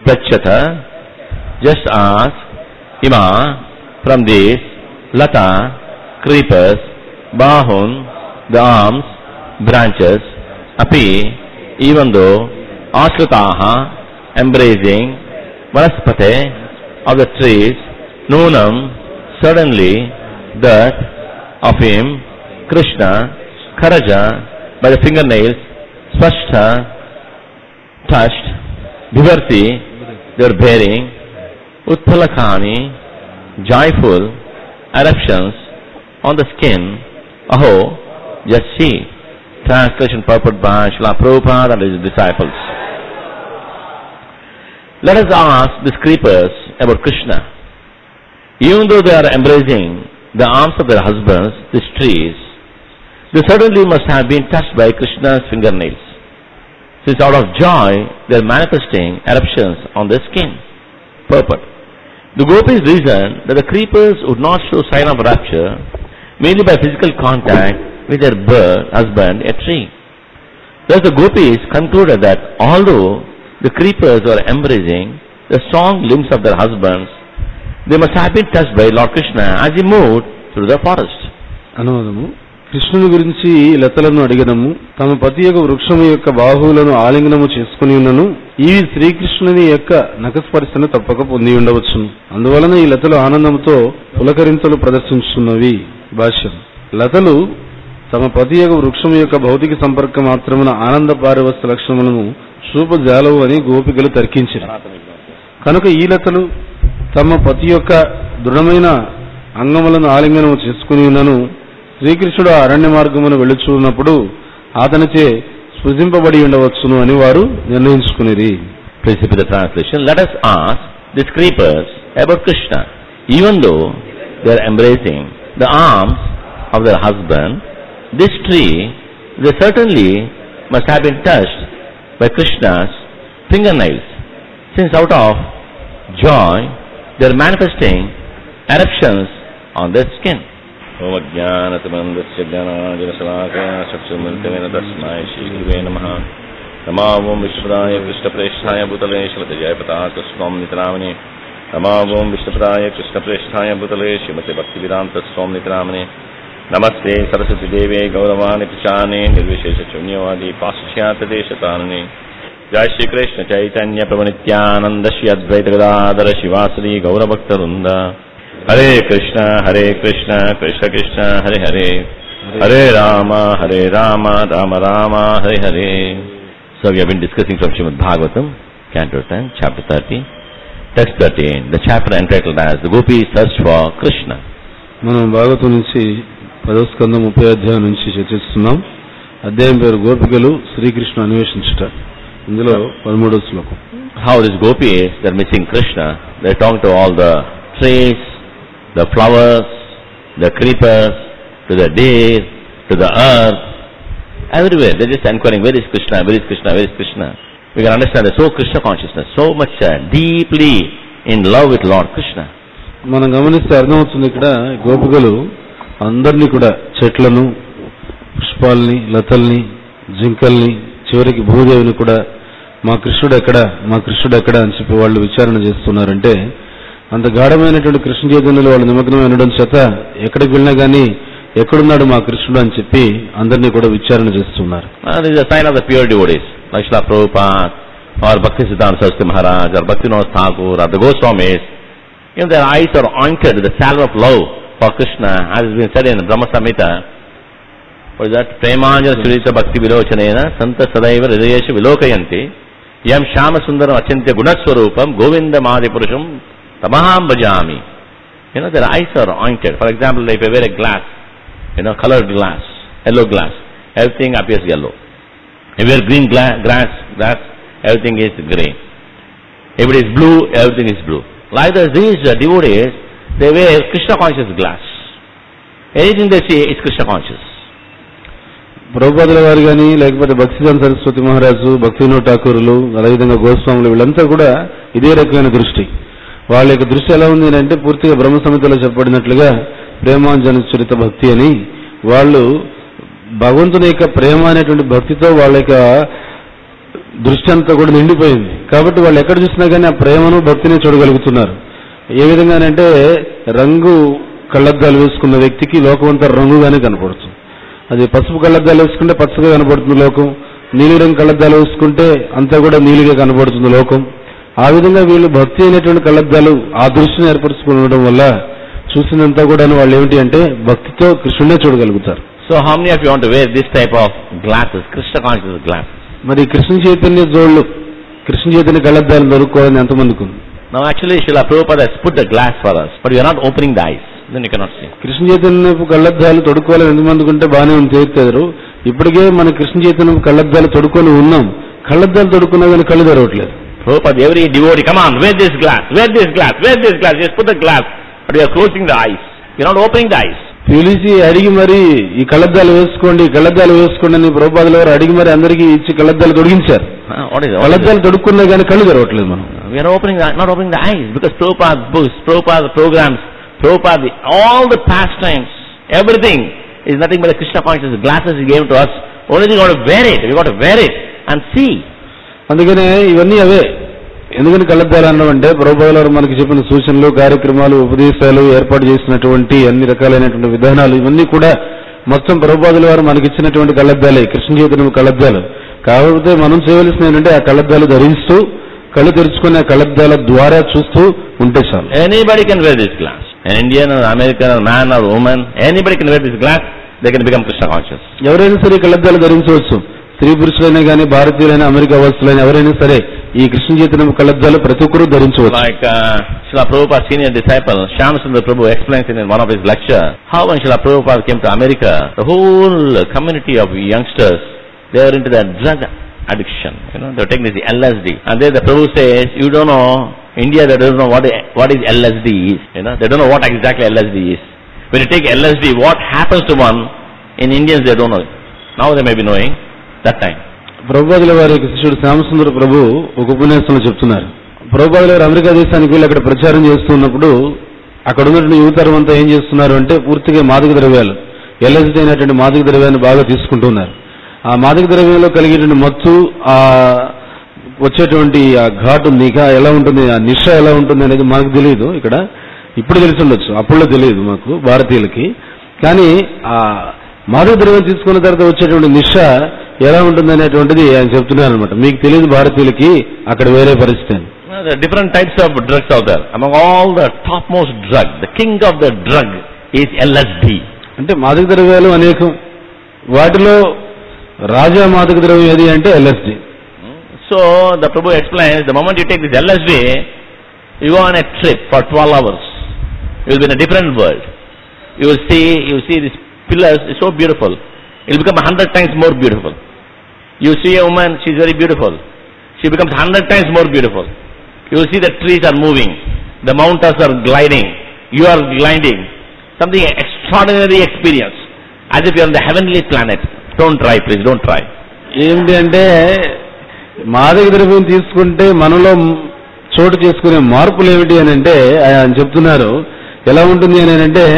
Prachata, just ask Ima, from this, Lata, creepers, Bahun, the arms, branches, Api, even though, Ashrutaha, embracing, Vanaspate, of the trees, Nunam, suddenly, that of him, Krishna, Kharaja, by the fingernails, Spashta, touched, Vivarti, they are bearing, Utpalakani, joyful eruptions on the skin. Aho, just see. Translation purport by Srila Prabhupada and his disciples. Let us ask these creepers about Krishna. Even though they are embracing the arms of their husbands, these trees, they certainly must have been touched by Krishna's fingernails, since out of joy they are manifesting eruptions on their skin. Purport. The gopis reasoned that the creepers would not show sign of rapture merely by physical contact with their husband, a tree. Thus the gopis concluded that although the creepers were embracing the strong limbs of their husbands, they must have been touched by Lord Krishna as he moved through the forest. అనువాదము. కృష్ణుని గురించి లతలను అడిగదము. తమ పతి యొక్క వృక్షము యొక్క బాహువులను ఆలింగనము చేసుకుని ఉన్నను ఇవి శ్రీకృష్ణుని యొక్క నఖస్పర్శను తప్పక పొంది ఉండవచ్చును. అందువలన ఈ లతలు ఆనందంతో పులకరింతలు ప్రదర్శించున్నవి. భాష్యం. లతలు తమ పతి యొక్క వృక్షము యొక్క భౌతిక సంపర్క మాత్రమున ఆనంద పారవస్త లక్షణములను చూపజాలవు అని గోపికలు తర్కించారు. కనుక ఈ లతలు తమ పతి యొక్క దృఢమైన అంగములను ఆలింగనము చేసుకుని ఉన్నను శ్రీకృష్ణుడు అరణ్య మార్గమును వెళుచున్నప్పుడు అతనిచే సృజింపబడి ఉండవచ్చును అని వారు నిర్ణయించుకునేది. Please repeat the translation. Let us ask these creepers about Krishna. Even though they are embracing the arms of their husband, this tree, they certainly must have been touched by Krishna's fingernails, since out of joy they are manifesting eruptions on their skin. Om Ajnanatamandasya Jnanajanasalakaya Saksumultamena Tasmai Shri Gurave Namaha. Namavom Vishwadaya Krishna Presthaya Bhutale Shrimati Jayapataka Swam Nitramani. Namavom Vishwadaya Krishna Presthaya Bhutale Shrimati Bhaktivedanta Swam Nitramani. Namaste Saraswati Devi Gauravani Pichani Nirvishesha Chunyavadi Paschyata Deshatanani. Jai Shri Krishna Chaitanya Prabhu Shri Advaita Gadadhara Shivasari Gauravakta Vrinda. Hare Krishna Krishna Krishna Hare Hare Hare Rama Rama Rama Hare Hare. So we have been discussing from Srimad Bhagavatam, Canto 10, Chapter 30, Text 13, the chapter entitled as The Gopis Search for Krishna. మనం భాగవతం నుంచి 10వ స్కందం 30వ అధ్యాయం నుంచి చర్చిస్తున్నాం. అధ్యాయం పేరు గోపికలు శ్రీకృష్ణ అన్వేషించుట. ఇందులో 13వ శ్లోకం. How these gopis, they are missing Krishna. They are talking to all the trees, the flowers, the creepers, to the deer, to the earth, everywhere. They are just inquiring, where is Krishna, where is Krishna, where is Krishna. We can understand that so Krishna consciousness, so much deeply in love with Lord Krishna. మనం గమనిస్తే అర్థమవుతుంది ఇక్కడ గోపికలు అందరినీ కూడా చెట్లను, పుష్పాలని, లతల్ని, జింకల్ని, చివరికి భూదేవిని కూడా మా కృష్ణుడు ఎక్కడ అని చెప్పి వాళ్ళు విచారణ చేస్తున్నారంటే అంత గాఢమైనటువంటి కృష్ణ చైతన్యంలో వాళ్ళు నిమగ్నం ఉండడం చేత ఎక్కడికి వెళ్ళినా గానీ ఎక్కడున్నాడు మా కృష్ణుడు అని చెప్పి అందరినీ కూడా విచారణ చేస్తున్నారు. This is a sign of the pure devotees, like Srila Prabhupada or Bhaktisiddhanta Saraswati Maharaj or Bhaktivinoda Thakur or the Goswamis. Their eyes are anointed with the salve of love for Krishna, as has been said in Brahma Samhita. What is that? Premanjana Surita Bhakti Vilochanena Santa Sadaiva Hridayesha Vilokayanti Yam Shama Sundaram Achintya Gunaswarupam Govinda Mahadipurusham Tamaham Bhajami. Their eyes are anointed. For example, if you wear a glass, colored glass, yellow glass, everything appears yellow. If you wear green glass, everything is green. If it is blue, everything is blue. Likewise, these devotees, they wear Krishna conscious glass. Anything they see is Krishna conscious. ప్రభుపాదుల వారు కానీ లేకపోతే భక్తిసిద్ధాంత సరస్వతి మహారాజు, భక్తివినోద ఠాకూరులు, అదేవిధంగా గోస్వాములు వీళ్ళంతా కూడా ఇదే రకమైన దృష్టి. వాళ్ళ యొక్క దృష్టి ఎలా ఉంది అంటే పూర్తిగా బ్రహ్మ సంహితలో చెప్పబడినట్లుగా ప్రేమాంజన చరిత భక్తి అని వాళ్ళు భగవంతుని యొక్క ప్రేమ అనేటువంటి భక్తితో వాళ్ళ యొక్క దృష్టి అంతా కూడా నిండిపోయింది. కాబట్టి వాళ్ళు ఎక్కడ చూసినా కానీ ఆ ప్రేమను భక్తిని చూడగలుగుతున్నారు. ఏ విధంగానంటే రంగు కళ్ళద్దాలు వేసుకున్న వ్యక్తికి లోకం అంతా రంగుగానే కనపడుతుంది. అది పసుపు కళ్ళద్దాలు వేసుకుంటే పచ్చగా కనపడుతుంది లోకం, నీలిరంగు కళ్ళద్దాలు వేసుకుంటే అంతా కూడా నీలిగా కనపడుతుంది లోకం. ఆ విధంగా వీళ్ళు భక్తి అయినటువంటి కళ్ళద్దాలు ఆ దృష్టిని ఏర్పరచుకుని ఉండడం వల్ల చూసినంతా కూడా వాళ్ళు ఏమిటి అంటే భక్తితో కృష్ణునే చూడగలుగుతారు. So how many of you want to wear this type of glasses, Krishna consciousness glasses? మరి కృష్ణ చైతన్య జోళ్ళు, కృష్ణ చైతన్య కళ్ళద్దాలు దొరుకుకోవాలని ఎంతమందికి ఉంది? Now actually Srila Prabhupada has put the glass for us, but we are not opening the eyes, then you cannot see. Krishna చైతన్యపు కళ్ళద్దాలు తొడుక్కోవాలని ఎంతమందికి ఉంటే బాగానే ఉంది చేస్తారు. ఇప్పటికే మన కృష్ణ చైతన్య కళ్ళద్దాలు తొడుక్కొని ఉన్నాం, కళ్ళద్దాలు తొడుక్కున్నా కానీ కళ్ళు తెరవట్లేదు. Prabhupada, every devotee, come on, wear this glass, wear this glass, wear this glass, just put the glass, but we are closing the eyes, we are not opening the eyes. పిలిచి అడిగి మరి ఈ కళ్ళద్దాలు వేసుకోండి, కళ్ళద్దాలు వేసుకోండి అని ప్రభుపాదుల వారు అడిగి మరి అందరికీ ఇచ్చి కళ్ళద్దాలు తొడిగించారు. కళ్ళద్దాలు తొడుక్కున్నా కానీ కళ్ళు తెరవట్లేదు. మనం we are not opening the eyes, because Prabhupada's books, Prabhupada's programs, Prabhupada, all the pastimes, everything is nothing but the Krishna consciousness. Glasses he gave to us, only we got to wear it, we got to wear it and see. అందుకనే ఇవన్నీ అవే. ఎందుకని కళ్ళద్దాలు అన్నామంటే ప్రభుపాదుల వారు మనకి చెప్పిన సూచనలు, కార్యక్రమాలు, ఉపదేశాలు, ఏర్పాటు చేసినటువంటి అన్ని రకాలైనటువంటి విధానాలు ఇవన్నీ కూడా మొత్తం ప్రభుపాదుల వారు మనకి ఇచ్చినటువంటి కళ్ళద్దాలే, కృష్ణ చైతన్య కళ్ళద్దాలు. కాకపోతే మనం చేయవలసిన ఏంటంటే ఆ కళ్ళద్దాలు ధరిస్తూ కళ్ళు తెరుచుకునే కళ్ళద్దాల ద్వారా చూస్తూ ఉంటే చాలు. Anybody can wear this glass. An Indian or American or man or woman, anybody can wear this glass, they can become Krishna conscious. ఎవరైనా సరే కళ్ళద్దాలు ధరించవచ్చు. స్త్రీ పురుషులైనా కానీ, భారతీయులైన, అమెరికా వాసులైన ఎవరైనా సరే ఈ కృష్ణ చైతన్య కళ్ళద్దాలు ప్రతి ఒక్కరూ ధరించవచ్చు. Like Srila Prabhupada's senior disciple Shyamsundar Prabhu explains in one of his lectures how when Srila Prabhupada came to America, the whole community of youngsters, they were into that drug addiction. They were taking this LSD, and there the Prabhu says, you don't know, India they don't know what is LSD is. They don't know what exactly LSD is. When you take LSD, what happens to one? In Indians they don't know. Now they may be knowing. That time. ప్రభుపాదుల వారి శిష్యుడు శ్యామసుందర ప్రభు ఒక ఉపన్యాసంలో చెప్తున్నారు. ప్రభుపాదుల వారు America దేశానికి వెళ్ళి అక్కడ ప్రచారం చేస్తున్నప్పుడు అక్కడ ఉన్నటువంటి యువతరం అంతా ఏం చేస్తున్నారు అంటే పూర్తిగా మాదక ద్రవ్యాలు, ఎల్ఎస్డీ అయినటువంటి మాదక ద్రవ్యాన్ని బాగా తీసుకుంటున్నారు. ఆ మాదక ద్రవ్యంలో కలిగేటువంటి మత్తు, ఆ వచ్చేటువంటి ఆ ఘాటు నిఘా ఎలా ఉంటుంది, ఆ నిష ఎలా ఉంటుంది అనేది మనకు తెలియదు. ఇక్కడ ఇప్పుడు తెలిసి ఉండొచ్చు, అప్పుడులో తెలియదు మాకు భారతీయులకి. కానీ ఆ మాదక ద్రవ్యం తీసుకున్న తర్వాత వచ్చేటువంటి నిష ఎలా ఉంటుంది అనేటువంటిది ఆయన చెప్తున్నారు అనమాట. మీకు తెలియదు భారతీయులకి, అక్కడ వేరే పరిస్థితి. There are different types of drugs out there. Among all the topmost drug, the king of the drug is LSD. అంటే మాదక ద్రవ్యాలు అనేకం, వాటిలో రాజా మాదక ద్రవ్యం ఏది అంటే LSD. So the Prabhu explains, the moment you take this LSD, you go on a trip for 12 hours. You will be in a different world. You will see these pillars, it's so beautiful. It will become 100 times more beautiful. You see a woman, she is very beautiful. She becomes 100 times more beautiful. You will see the trees are moving, the mountains are gliding, you are gliding. Something extraordinary experience, as if you are on the heavenly planet. Don't try, please, don't try. ఏంటి అంటే మాదక ద్రవ్యం తీసుకుంటే మనలో చోటు చేసుకునే మార్పులు ఏమిటి అని అంటే ఆయన చెప్తున్నారు. ఎలా ఉంటుంది అని అంటే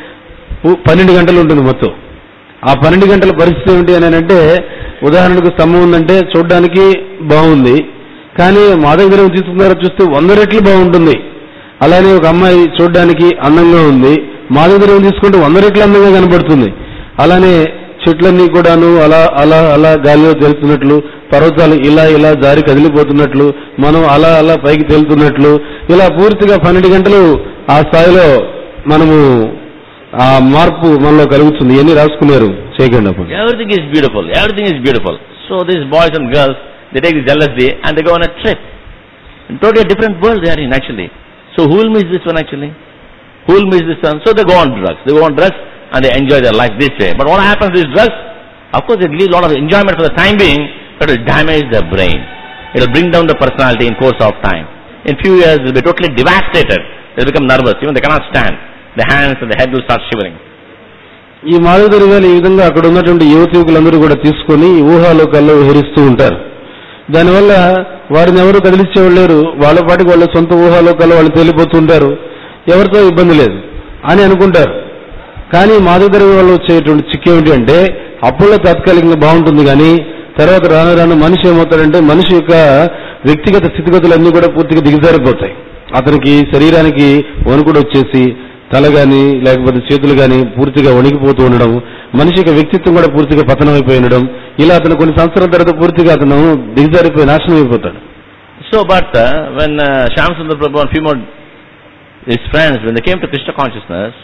12 గంటలు ఉంటుంది మొత్తం. ఆ 12 గంటల పరిస్థితి ఏమిటి అని అంటే ఉదాహరణకు స్తంభం ఉందంటే చూడడానికి బాగుంది, కానీ మాదక ద్రవ్యం తీసుకున్నారో చూస్తే 100 రెట్లు బాగుంటుంది. అలానే ఒక అమ్మాయి చూడడానికి అందంగా ఉంది, మాదక ద్రవ్యం తీసుకుంటే 100 రెట్లు అందంగా కనబడుతుంది. అలానే చెట్లన్నీ కూడాను అలా అలా అలా గాలిలో తేలుతున్నట్లు, పర్వతాలు ఇలా ఇలా జారి కదిలిపోతున్నట్లు, మనం అలా అలా పైకి తేలుతున్నట్లు, ఇలా పూర్తిగా 12 గంటలు ఆ స్థాయిలో మనము ఆ మార్పు మనలో కలుగుతుంది. ఎన్ని రాసుకున్నారు చేయకండి అప్పుడు. Everything is beautiful, everything is beautiful. So these boys and girls, they take this LSD and they go on a trip. In totally a different world they are in actually. So who will miss this one actually? Who will miss this one? So they go on drugs. They go on drugs and they enjoy their life this way. But what happens to these drugs? Of course they give a lot of enjoyment for the time being, but it will damage their brain. It will bring down the personality in course of time. In few years they will be totally devastated. They will become nervous. Even they cannot stand. The hands and the head will start shivering. ఈ మాదక ద్రవ్యాలు ఈ విధంగా అక్కడ ఉన్నటువంటి యువకులందరూ కూడా తీసుకొని ఊహాలోకాల్లో విహరిస్తూ ఉంటారు. దానివల్ల వారిని ఎవరు కదిలించేవాళ్ళు లేరు. వాళ్ళ పాటికి వాళ్ళ సొంత ఊహాలోకాల్లో వాళ్ళు తేలిపోతుంటారు. ఎవరితో ఇబ్బంది లేదు అని అనుకుంటారు. కానీ మాదక ద్రవ్యం వల్ల వచ్చేటువంటి చిక్కు ఏమిటి అంటే అప్పుల్లో తాత్కాలికంగా బాగుంటుంది, కానీ తర్వాత రాను రాను మనిషి ఏమవుతాడంటే మనిషి యొక్క వ్యక్తిగత స్థితిగతులన్నీ కూడా పూర్తిగా దిగజారిపోతాయి. అతనికి శరీరానికి వణుకుడు వచ్చేసి తల గాని లేకపోతే చేతులు గాని పూర్తిగా వణికిపోతూ ఉండడం, మనిషి యొక్క వ్యక్తిత్వం కూడా పూర్తిగా పతనం అయిపోయి ఉండడం, ఇలా అతను కొన్ని సంవత్సరాల తర్వాత పూర్తిగా అతను దిగజారిపోయి నాశనం అయిపోతాడు. So, but when Shyamsundar Prabhu and few more his friends, when they came to Krishna consciousness,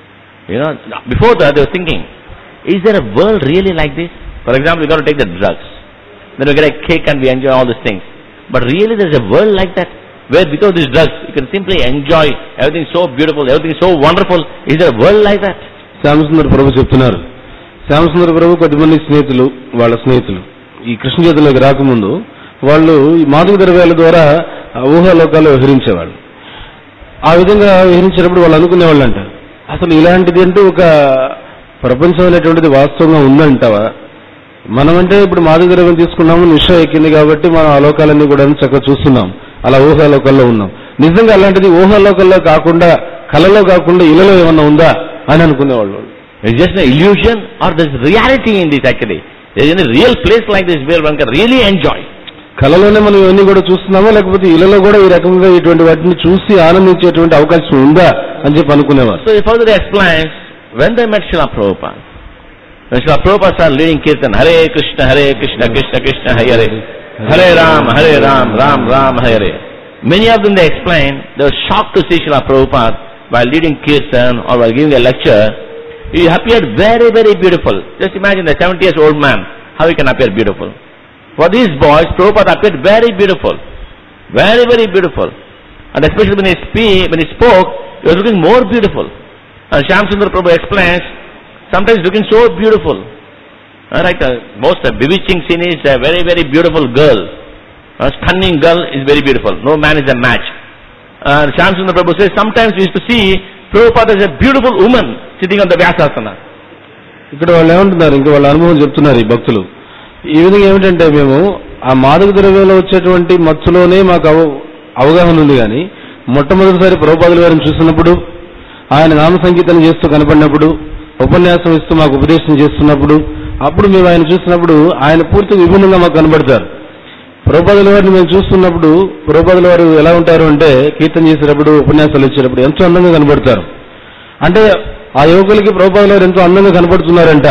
before that they were thinking, is there a world really like this? For example, we got to take the drugs, then we get a cake and we enjoy all these things. But really there is a world like that, where without these drugs you can simply enjoy everything so beautiful, everything so wonderful. Is there a world like that? Shyamsundar ప్రభు చెప్తున్నారు. శ్యామసుందర్ ప్రభు కొద్దిమంది స్నేహితులు, వాళ్ళ స్నేహితులు ఈ కృష్ణ చేతుల్లోకి రాకముందు వాళ్ళు ఈ మాదక ద్రవ్యాల ద్వారా ఊహాలోకాల్లో విహరించేవాళ్ళు. ఆ విధంగా విహరించినప్పుడు వాళ్ళు అనుకునేవాళ్ళు అంట, అసలు ఇలాంటిది అంటూ ఒక ప్రపంచం అనేటువంటిది వాస్తవంగా ఉందంటావా? మనమంటే ఇప్పుడు మాదక ద్రవ్యం తీసుకున్నాము, నిషా ఎక్కింది కాబట్టి మనం ఆ లోకాలన్నీ కూడా చక్కగా చూస్తున్నాం, అలా ఊహాలోకాల్లో ఉన్నాం. నిజంగా అలాంటిది ఊహాలోకాల్లో కాకుండా కళలో కాకుండా ఇళ్లలో ఏమన్నా ఉందా అని అనుకునేవాళ్ళు. It's just an illusion or there's reality in this actually? There's a real place like this where one can really enjoy. కళలోనే మనం ఇవన్నీ కూడా చూస్తున్నామా, లేకపోతే ఇళ్లలో కూడా ఈ రకంగా ఇటువంటి వాటిని చూసి ఆనందించేటువంటి అవకాశం ఉందా అని చెప్పి అనుకునేవారు. So he further explains, when they met Srila Prabhupada, when Srila Prabhupada started leading Kirtan, Hare Krishna, Krishna Krishna, Hare Hare Ram, Ram Ram, Hare. Many of them they explain, they were shocked to see Srila Prabhupada while leading Kirtan or while giving a lecture. He appeared very, very beautiful. Just imagine the 70 years old man, how he can appear beautiful. For these boys, Prabhupada appeared very beautiful. Very, very beautiful. And especially when he spoke, he was looking more beautiful. And Shyamsundar Prabhu explains, sometimes looking so beautiful. Right, most bewitching scene is a very, very beautiful girl. A stunning girl is very beautiful. No man is a match. And Shyamsundar Prabhu says, sometimes we used to see Prabhupada as a beautiful woman sitting on the Vyasasana. ఇక్కడ వాళ్ళు ఏమంటున్నారు, ఇంకా వాళ్ళ అనుభవం చెప్తున్నారు ఈ భక్తులు. ఈ విధంగా ఏమిటంటే, మేము ఆ మాదక ద్రవ్యంలో వచ్చేటువంటి మత్తులోనే మాకు అవగాహన ఉంది, కానీ మొట్టమొదటిసారి ప్రభుపాదుల వారిని చూసినప్పుడు, ఆయన నామ సంకీర్తన చేస్తూ కనపడినప్పుడు, ఉపన్యాసం ఇస్తూ మాకు ఉపదేశం చేస్తున్నప్పుడు, అప్పుడు మేము ఆయన చూసినప్పుడు ఆయన పూర్తిగా విభిన్నంగా మాకు కనబడతారు. ప్రభుపాదుల వారిని మేము చూస్తున్నప్పుడు ప్రభుపాదుల వారు ఎలా ఉంటారు అంటే, కీర్తన చేసేటప్పుడు ఉపన్యాసాలు ఇచ్చేటప్పుడు ఎంతో అందంగా కనబడతారు. అంటే ఆ యువకులకి ప్రభుపాదుల వారు ఎంతో అందంగా కనబడుతున్నారంట.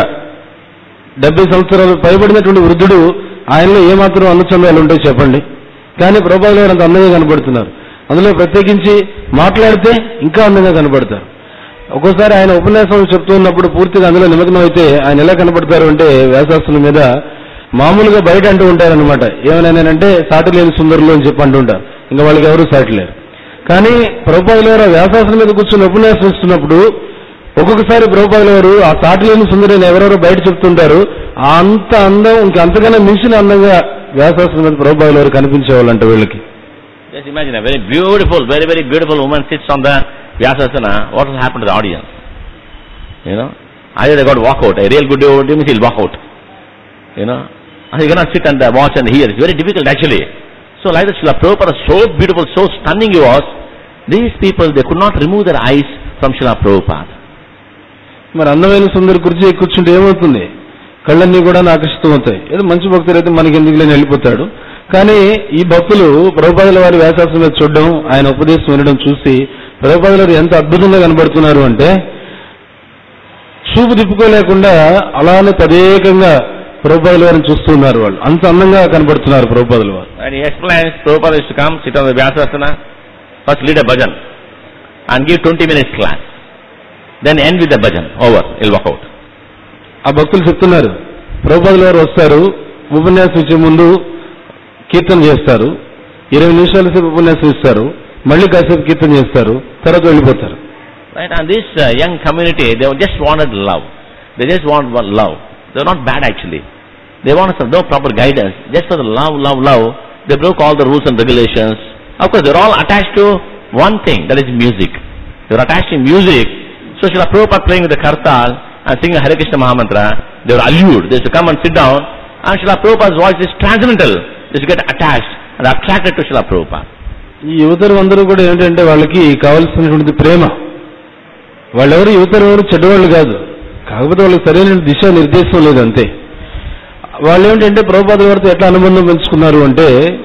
70 సంవత్సరాలు పైబడినటువంటి వృద్ధుడు, ఆయనలో ఏమాత్రం అందచందాలు ఉంటాయి చెప్పండి, కానీ ప్రభుపాదుల వారు అంత అందంగా కనబడుతున్నారు. అందులో ప్రత్యేకించి మాట్లాడితే ఇంకా అందంగా కనబడతారు. ఒక్కోసారి ఆయన ఉపన్యాసం చెప్తున్నప్పుడు పూర్తిగా అందులో నిమగ్నం అయితే ఆయన ఎలా కనబడతారు అంటే, వ్యాసాస్తుల మీద మామూలుగా బయట అంటూ ఉంటారనమాట, ఏమైనానంటే సాటి లేని సుందరులు అని చెప్పి అంటుంటారు, ఇంకా వాళ్ళకి ఎవరూ సాటి లేరు. కానీ ప్రభుపాదుల వారు వ్యాసాస్తుల మీద కూర్చొని ఉపన్యాసం ఇస్తున్నప్పుడు ఒక్కొక్కసారి ప్రభుపాదుల వారు ఆ సాటి లేని సుందరుని ఎవరెవరో బయట చెప్తుంటారు, అంత అందం ఇంకంతకన్నా మించిన అందంగా వ్యాసాస్తుల మీద ప్రభుపాదుల వారు కనిపించేవాళ్ళంట వీళ్ళకి. Just imagine a very beautiful, very, very beautiful woman sits on the Vyasasana. What will happen to the audience? Either they got to walk out. A real good devotee means he'll walk out. And you cannot sit and watch and hear. It's very difficult actually. So like that, Srila Prabhupada was so beautiful, so stunning he was. These people, they could not remove their eyes from Srila Prabhupada. మరి అందమైన సుందరి కుర్చీ కూర్చుంటే ఏమవుతుంది? కళ్ళన్నీ కూడా ఆకర్షితమవుతాయి. ఏదో మంచి భక్తులు అయితే మనకి ఎందుకు లేని వెళ్ళిపోతాడు. కానీ ఈ భక్తులు ప్రభుపాదుల వారి వ్యాసాసం మీద చూడడం, ఆయన ఉపదేశం వినడం చూసి ప్రభుపాదుల వారు ఎంత అద్భుతంగా కనబడుతున్నారు అంటే, చూపు తిప్పుకోలేకుండా అలానే తదేకంగా ప్రభుపాదుల వారిని చూస్తున్నారు. వాళ్ళు అంత అందంగా కనబడుతున్నారు ప్రభుపాదుల వారు. And he explains, Prabhupada used to come, sit on the Vyasasana, first lead a bhajan and give 20 minutes class. Then end with the bhajan. Over. He'll walk out. ఆ భక్తులు చెప్తున్నారు, ప్రభుపాదుల వారు వస్తారు, ఉపన్యాసం ఇచ్చే ముందు కీర్తన చేస్తారు, 20 నిమిషాల సేపు ఉపన్యాసం ఇస్తారు, మళ్ళీ కాసేపు కీర్తన చేస్తారు, తర్వాత వెళ్ళిపోతారు. Right? And this young community, they just wanted love. They just want love. They were not bad actually. They wanted no proper guidance. Just for the love, they broke all the rules and regulations. Of course, they were all attached to one thing, that is music. They were attached to music. So Srila Prabhupada playing with the kartal and singing Hare Krishna Mahamantra, they were allured. They used to come and sit down, and Srila Prabhupada's voice is transcendental. They used to get attached and attracted to Srila Prabhupada. ఈ యువతరు అందరూ కూడా ఏంటంటే వాళ్ళకి కావాల్సినటువంటి ప్రేమ. వాళ్ళెవరు యువతరు ఎవరు చెడ్డవాళ్ళు కాదు, కాకపోతే వాళ్ళకి సరైన దిశా నిర్దేశం లేదు అంతే. వాళ్ళు ఏమిటంటే ప్రభుపాదుల వారితో ఎట్లా అనుబంధం పెంచుకున్నారు అంటే,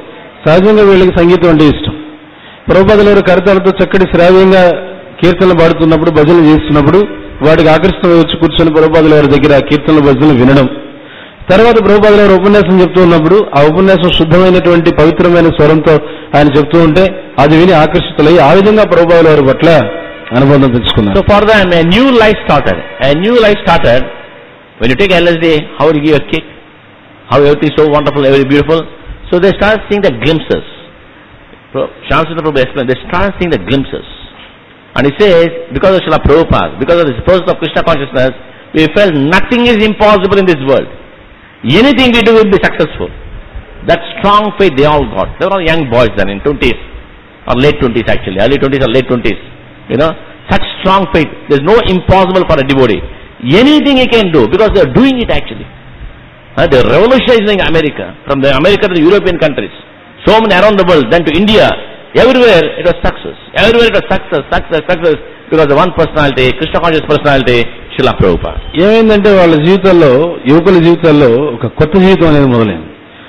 సహజంగా వీళ్ళకి సంగీతం అంటే ఇష్టం. ప్రభుపాదుల వారు కరతాలతో చక్కటి శ్రావ్యంగా కీర్తనలు పాడుతున్నప్పుడు, భజనలు చేస్తున్నప్పుడు వాటికి ఆకర్షణ వచ్చి కూర్చొని ప్రభుపాదుల వారి దగ్గర కీర్తనలు భజనలు వినడం. తర్వాత ప్రభుపాదుల వారు ఉపన్యాసం చెప్తూ ఉన్నప్పుడు ఆ ఉపన్యాసం శుద్ధమైనటువంటి పవిత్రమైన స్వరంతో ఆయన చెప్తూ ఉంటే అది విని ఆకర్షితులై ఆ విధంగా ప్రభుపాదుల వారి పట్ల అనుబంధం పెంచుకున్నారు. So for them a new life started. A new life started when you take LSD. How you give a kick? How everything is so wonderful, very beautiful. So they start seeing the glimpses. Shamsundar Prabhu explained, they start seeing the glimpses. And he says, because of Srila Prabhupada, because of this process of Krishna consciousness, we felt nothing is impossible in this world. Anything we do will be successful. That strong faith they all got. They were all young boys then in 20s, or late 20s actually, early 20s or late 20s. You know, such strong faith. There is no impossible for a devotee. Anything he can do, because they are doing it actually. They are revolutionizing America, from the America to the European countries. So many around the world, then to India. Everywhere it was success. Everywhere it was success, success, success. Because the one personality, Krishna conscious personality, Srila Prabhupada. ఏమైందంటే వాళ్ళ జీవితాల్లో, యువకుల జీవితాల్లో ఒక కొత్త జీవితం అనేది మొదలైంది.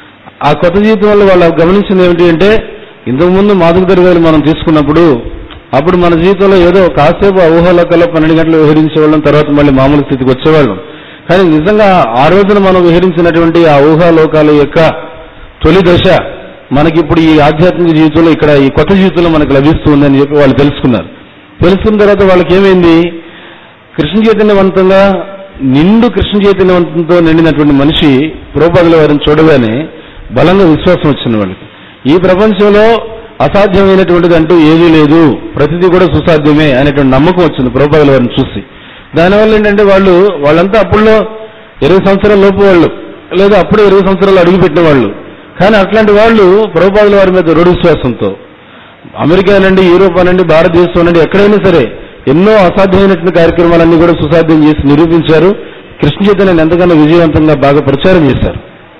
ఆ కొత్త జీవితం వల్ల వాళ్ళు గమనించింది ఏమిటి అంటే, ఇంతకుముందు మాధుక దర్గాలు మనం తీసుకున్నప్పుడు అప్పుడు మన జీవితంలో ఏదో కాసేపు ఊహలోకల్లో 12 గంటలు విహరించేవాళ్ళం, తర్వాత మళ్ళీ మామూలు స్థితికి వచ్చేవాళ్ళం. కానీ నిజంగా ఆ రోజున మనం విహరించినటువంటి ఆ ఊహాలోకాల యొక్క తొలి దశ మనకి ఇప్పుడు ఈ ఆధ్యాత్మిక జీవితంలో ఇక్కడ ఈ కొత్త జీవితంలో మనకు లభిస్తుందని చెప్పి వాళ్ళు తెలుసుకున్నారు. తెలుసుకున్న తర్వాత వాళ్ళకి ఏమైంది, కృష్ణ చైతన్యవంతంగా నిండు కృష్ణ చైతన్యవంతంతో నిండినటువంటి మనిషి ప్రభుపాదుల వారిని చూడగానే బలంగా విశ్వాసం వచ్చింది వాళ్ళకి. ఈ ప్రపంచంలో అసాధ్యమైనటువంటిది అంటూ ఏదీ లేదు, ప్రతిదీ కూడా సుసాధ్యమే అనేటువంటి నమ్మకం వచ్చింది ప్రభుపాదుల వారిని చూసి. దానివల్ల ఏంటంటే వాళ్ళంతా అప్పుడులో 20 సంవత్సరాల లోపు వాళ్ళు, లేదా అప్పుడు 20 సంవత్సరాలు అడుగుపెట్టిన వాళ్ళు. కానీ అట్లాంటి వాళ్ళు ప్రభుపాదుల వారి మీద దృఢ విశ్వాసంతో అమెరికా అనండి, యూరోప్ అనండి, భారతదేశం అనండి, ఎక్కడైనా సరే ఎన్నో అసాధ్యమైనటువంటి కార్యక్రమాలన్నీ కూడా సుసాధ్యం చేసి నిరూపించారు. కృష్ణ చైతన్యాన్ని ఎంతగానో విజయవంతంగా బాగా ప్రచారం చేశారు.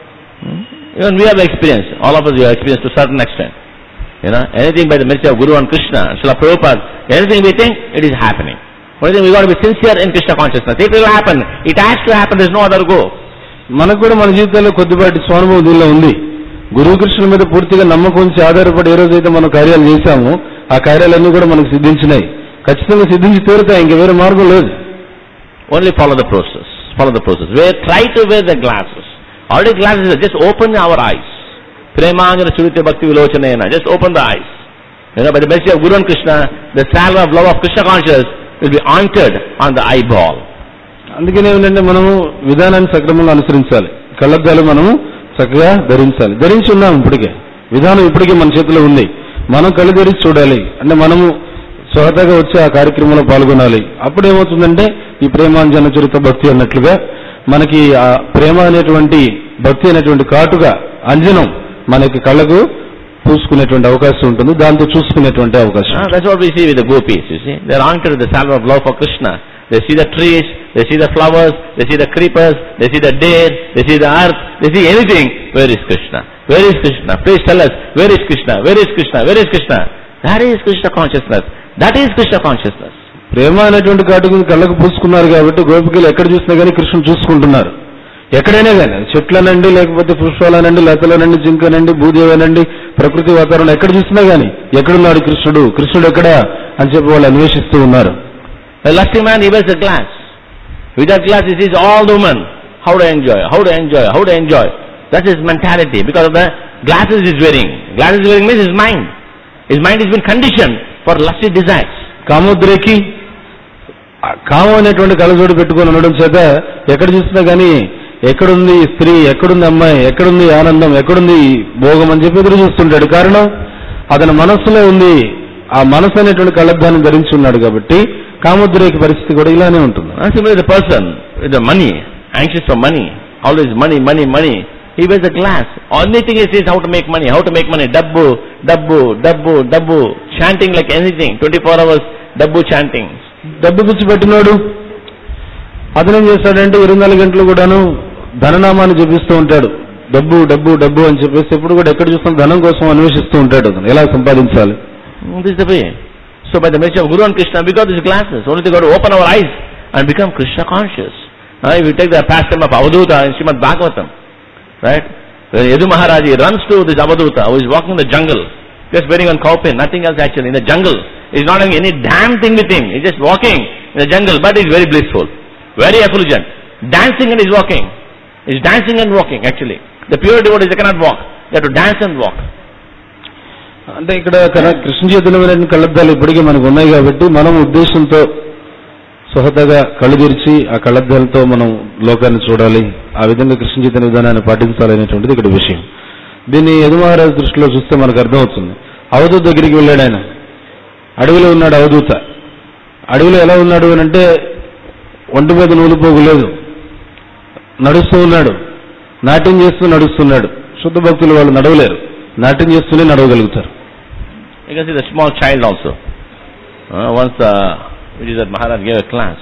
Even we have experience, all of us have experience to a certain extent. You know, anything by the mercy of Guru and Krishna, Srila Prabhupada, anything we think, it is happening. Only thing we got to be sincere in Krishna consciousness. It will happen. It has to happen. There is no other go. మనకు కూడా మన జీవితంలో కొద్దిపాటి స్వానుభవం దీనిలో ఉంది. గురువు కృష్ణుల మీద పూర్తిగా నమ్మకం ఉంచి ఆధారపడి ఏ రోజైతే మనం కార్యాలు చేశామో ఆ కార్యాలన్నీ కూడా మనకు సిద్ధించినాయి. ఖచ్చితంగా సిద్ధించి తీరుతాయి, ఇంక వేరే మార్గం లేదు. Only follow the process. Follow the process. Try to wear the glasses. Already glasses are just open our eyes. Premanjana Churita Bhakti Vilochanayana. Just open the eyes. You know, by the mercy of Guru and Krishna, the salve of love of Krishna consciousness will be anointed on the eyeball. అందుకనే ఏంటంటే మనము విధానాన్ని సక్రమంగా అనుసరించాలి. కళ్ళద్దాలు మనము చక్కగా ధరించాలి. ధరించి ఉన్నాం ఇప్పటికే, విధానం ఇప్పటికే మన చేతిలో ఉంది. మనం కళ్ళు తెరిచి చూడాలి. అంటే మనము స్వతహాగా వచ్చి ఆ కార్యక్రమంలో పాల్గొనాలి. అప్పుడు ఏమవుతుందంటే ఈ ప్రేమాంజన చరిత భక్తి అన్నట్లుగా మనకి ఆ ప్రేమ అనేటువంటి భక్తి అనేటువంటి కాటుగా అంజనం మనకి కళ్ళకు పూసుకునేటువంటి అవకాశం ఉంటుంది, దాంతో చూసుకునేటువంటి అవకాశం. That's what we see with the gopis, you see. They are anointed with the salve of love for Krishna. They see the trees, they see the flowers, they see the creepers, they see the deer, they see the earth, they see anything. Where is Krishna? Where is Krishna? Please tell us, where is Krishna? Where is Krishna? Where is Krishna? That is Krishna consciousness. That is Krishna consciousness. ప్రేమ అనేటువంటి కాటుకు కళ్ళకు పూసుకున్నారు కాబట్టి గోపికలు ఎక్కడ చూసినా కానీ కృష్ణుని చూసుకుంటున్నారు. ఎక్కడైనా కానీ చెట్లనండి, లేకపోతే పుష్పాలనండి, లతలనండి, జింకనండి, భూదేవనండి, ప్రకృతి వాతావరణం ఎక్కడ చూసినా కానీ ఎక్కడున్నాడు కృష్ణుడు, కృష్ణుడు ఎక్కడా అని చెప్పి వాళ్ళు అన్వేషిస్తూ ఉన్నారు. A lusty man, he wears a glass. With that glass he sees all the women. How to enjoy, how to enjoy, how to enjoy. That's his mentality. Because of the glasses he's wearing. Glasses he's wearing means his mind. His mind has been conditioned for lusty desires. కామోద్రేకి కామం అనేటువంటి కళ్ళజోడు పెట్టుకొని ఉండడం చేత ఎక్కడ చూసినా కానీ ఎక్కడుంది స్త్రీ, ఎక్కడుంది అమ్మాయి, ఎక్కడుంది ఆనందం, ఎక్కడుంది భోగం అని చెప్పి ఎదురు చూస్తుంటాడు. కారణం అతని మనస్సులో ఉంది. ఆ మనసు అనేటువంటి కళ్ళద్దాన్ని ధరించి ఉన్నాడు కాబట్టి కామోద్రేక పరిస్థితి కూడా ఇలానే ఉంటుంది. The person with the money, anxious for money, always money, money, money. He wears a glass. Only thing he says how to make money, how to make money. Dabbu, dabbu, dabbu, dabbu. Chanting like anything. 24 hours dabbu chanting. డబ్బు పిచ్చి పెట్టినోడు అతను ఏం చేస్తాడంటే 24 గంటలు కూడాను ధననామాన్ని జపిస్తూ ఉంటాడు. డబ్బు డబ్బు డబ్బు అని చెప్పేసి ఎప్పుడు కూడా ఎక్కడ చూస్తున్నా ధనం కోసం అన్వేషిస్తూ ఉంటాడు. అతను ఎలా సంపాదించాలి. This is the way. So by the mercy of Guru and Krishna, we got these glasses. Only they got to open our eyes and become Krishna conscious. If you take the pastime of Avadhuta in Srimad Bhagavatam, Right? When Yadu Maharaj runs to this Avaduta who is walking in the jungle, just wearing one cow pin, nothing else actually, in the jungle. He's not having any damn thing with him. He's just walking in the jungle, but he's very blissful, very effulgent, dancing and he's walking. He's dancing and walking actually. The pure devotees, they cannot walk. They have to dance and walk. అంటే ఇక్కడ కృష్ణ చైతన్యమైన కళ్ళద్దాలు ఇప్పటికీ మనకు ఉన్నాయి కాబట్టి మనం ఉద్దేశంతో స్వహతగా కళ్ళు తెరిచి ఆ కళ్ళద్దాలతో మనం లోకాన్ని చూడాలి, ఆ విధంగా కృష్ణ చైతన్య విధానాన్ని పాటించాలనేటువంటిది ఇక్కడ విషయం. దీన్ని యదు మహారాజ్ దృష్టిలో చూస్తే మనకు అర్థమవుతుంది. అవధూత దగ్గరికి వెళ్ళాడు ఆయన. అడవిలో ఉన్నాడు అవధూత. అడవిలో ఎలా ఉన్నాడు అని అంటే ఒంటి మీద నూలుపోగులేదు, నడుస్తూ ఉన్నాడు, నాట్యం చేస్తూ నడుస్తున్నాడు. శుద్ధ భక్తులు వాళ్ళు నడవలేరు, నాట్యం చేస్తూనే నడవగలుగుతారు. You can see the small child also. Once which is that Maharaj gave a class.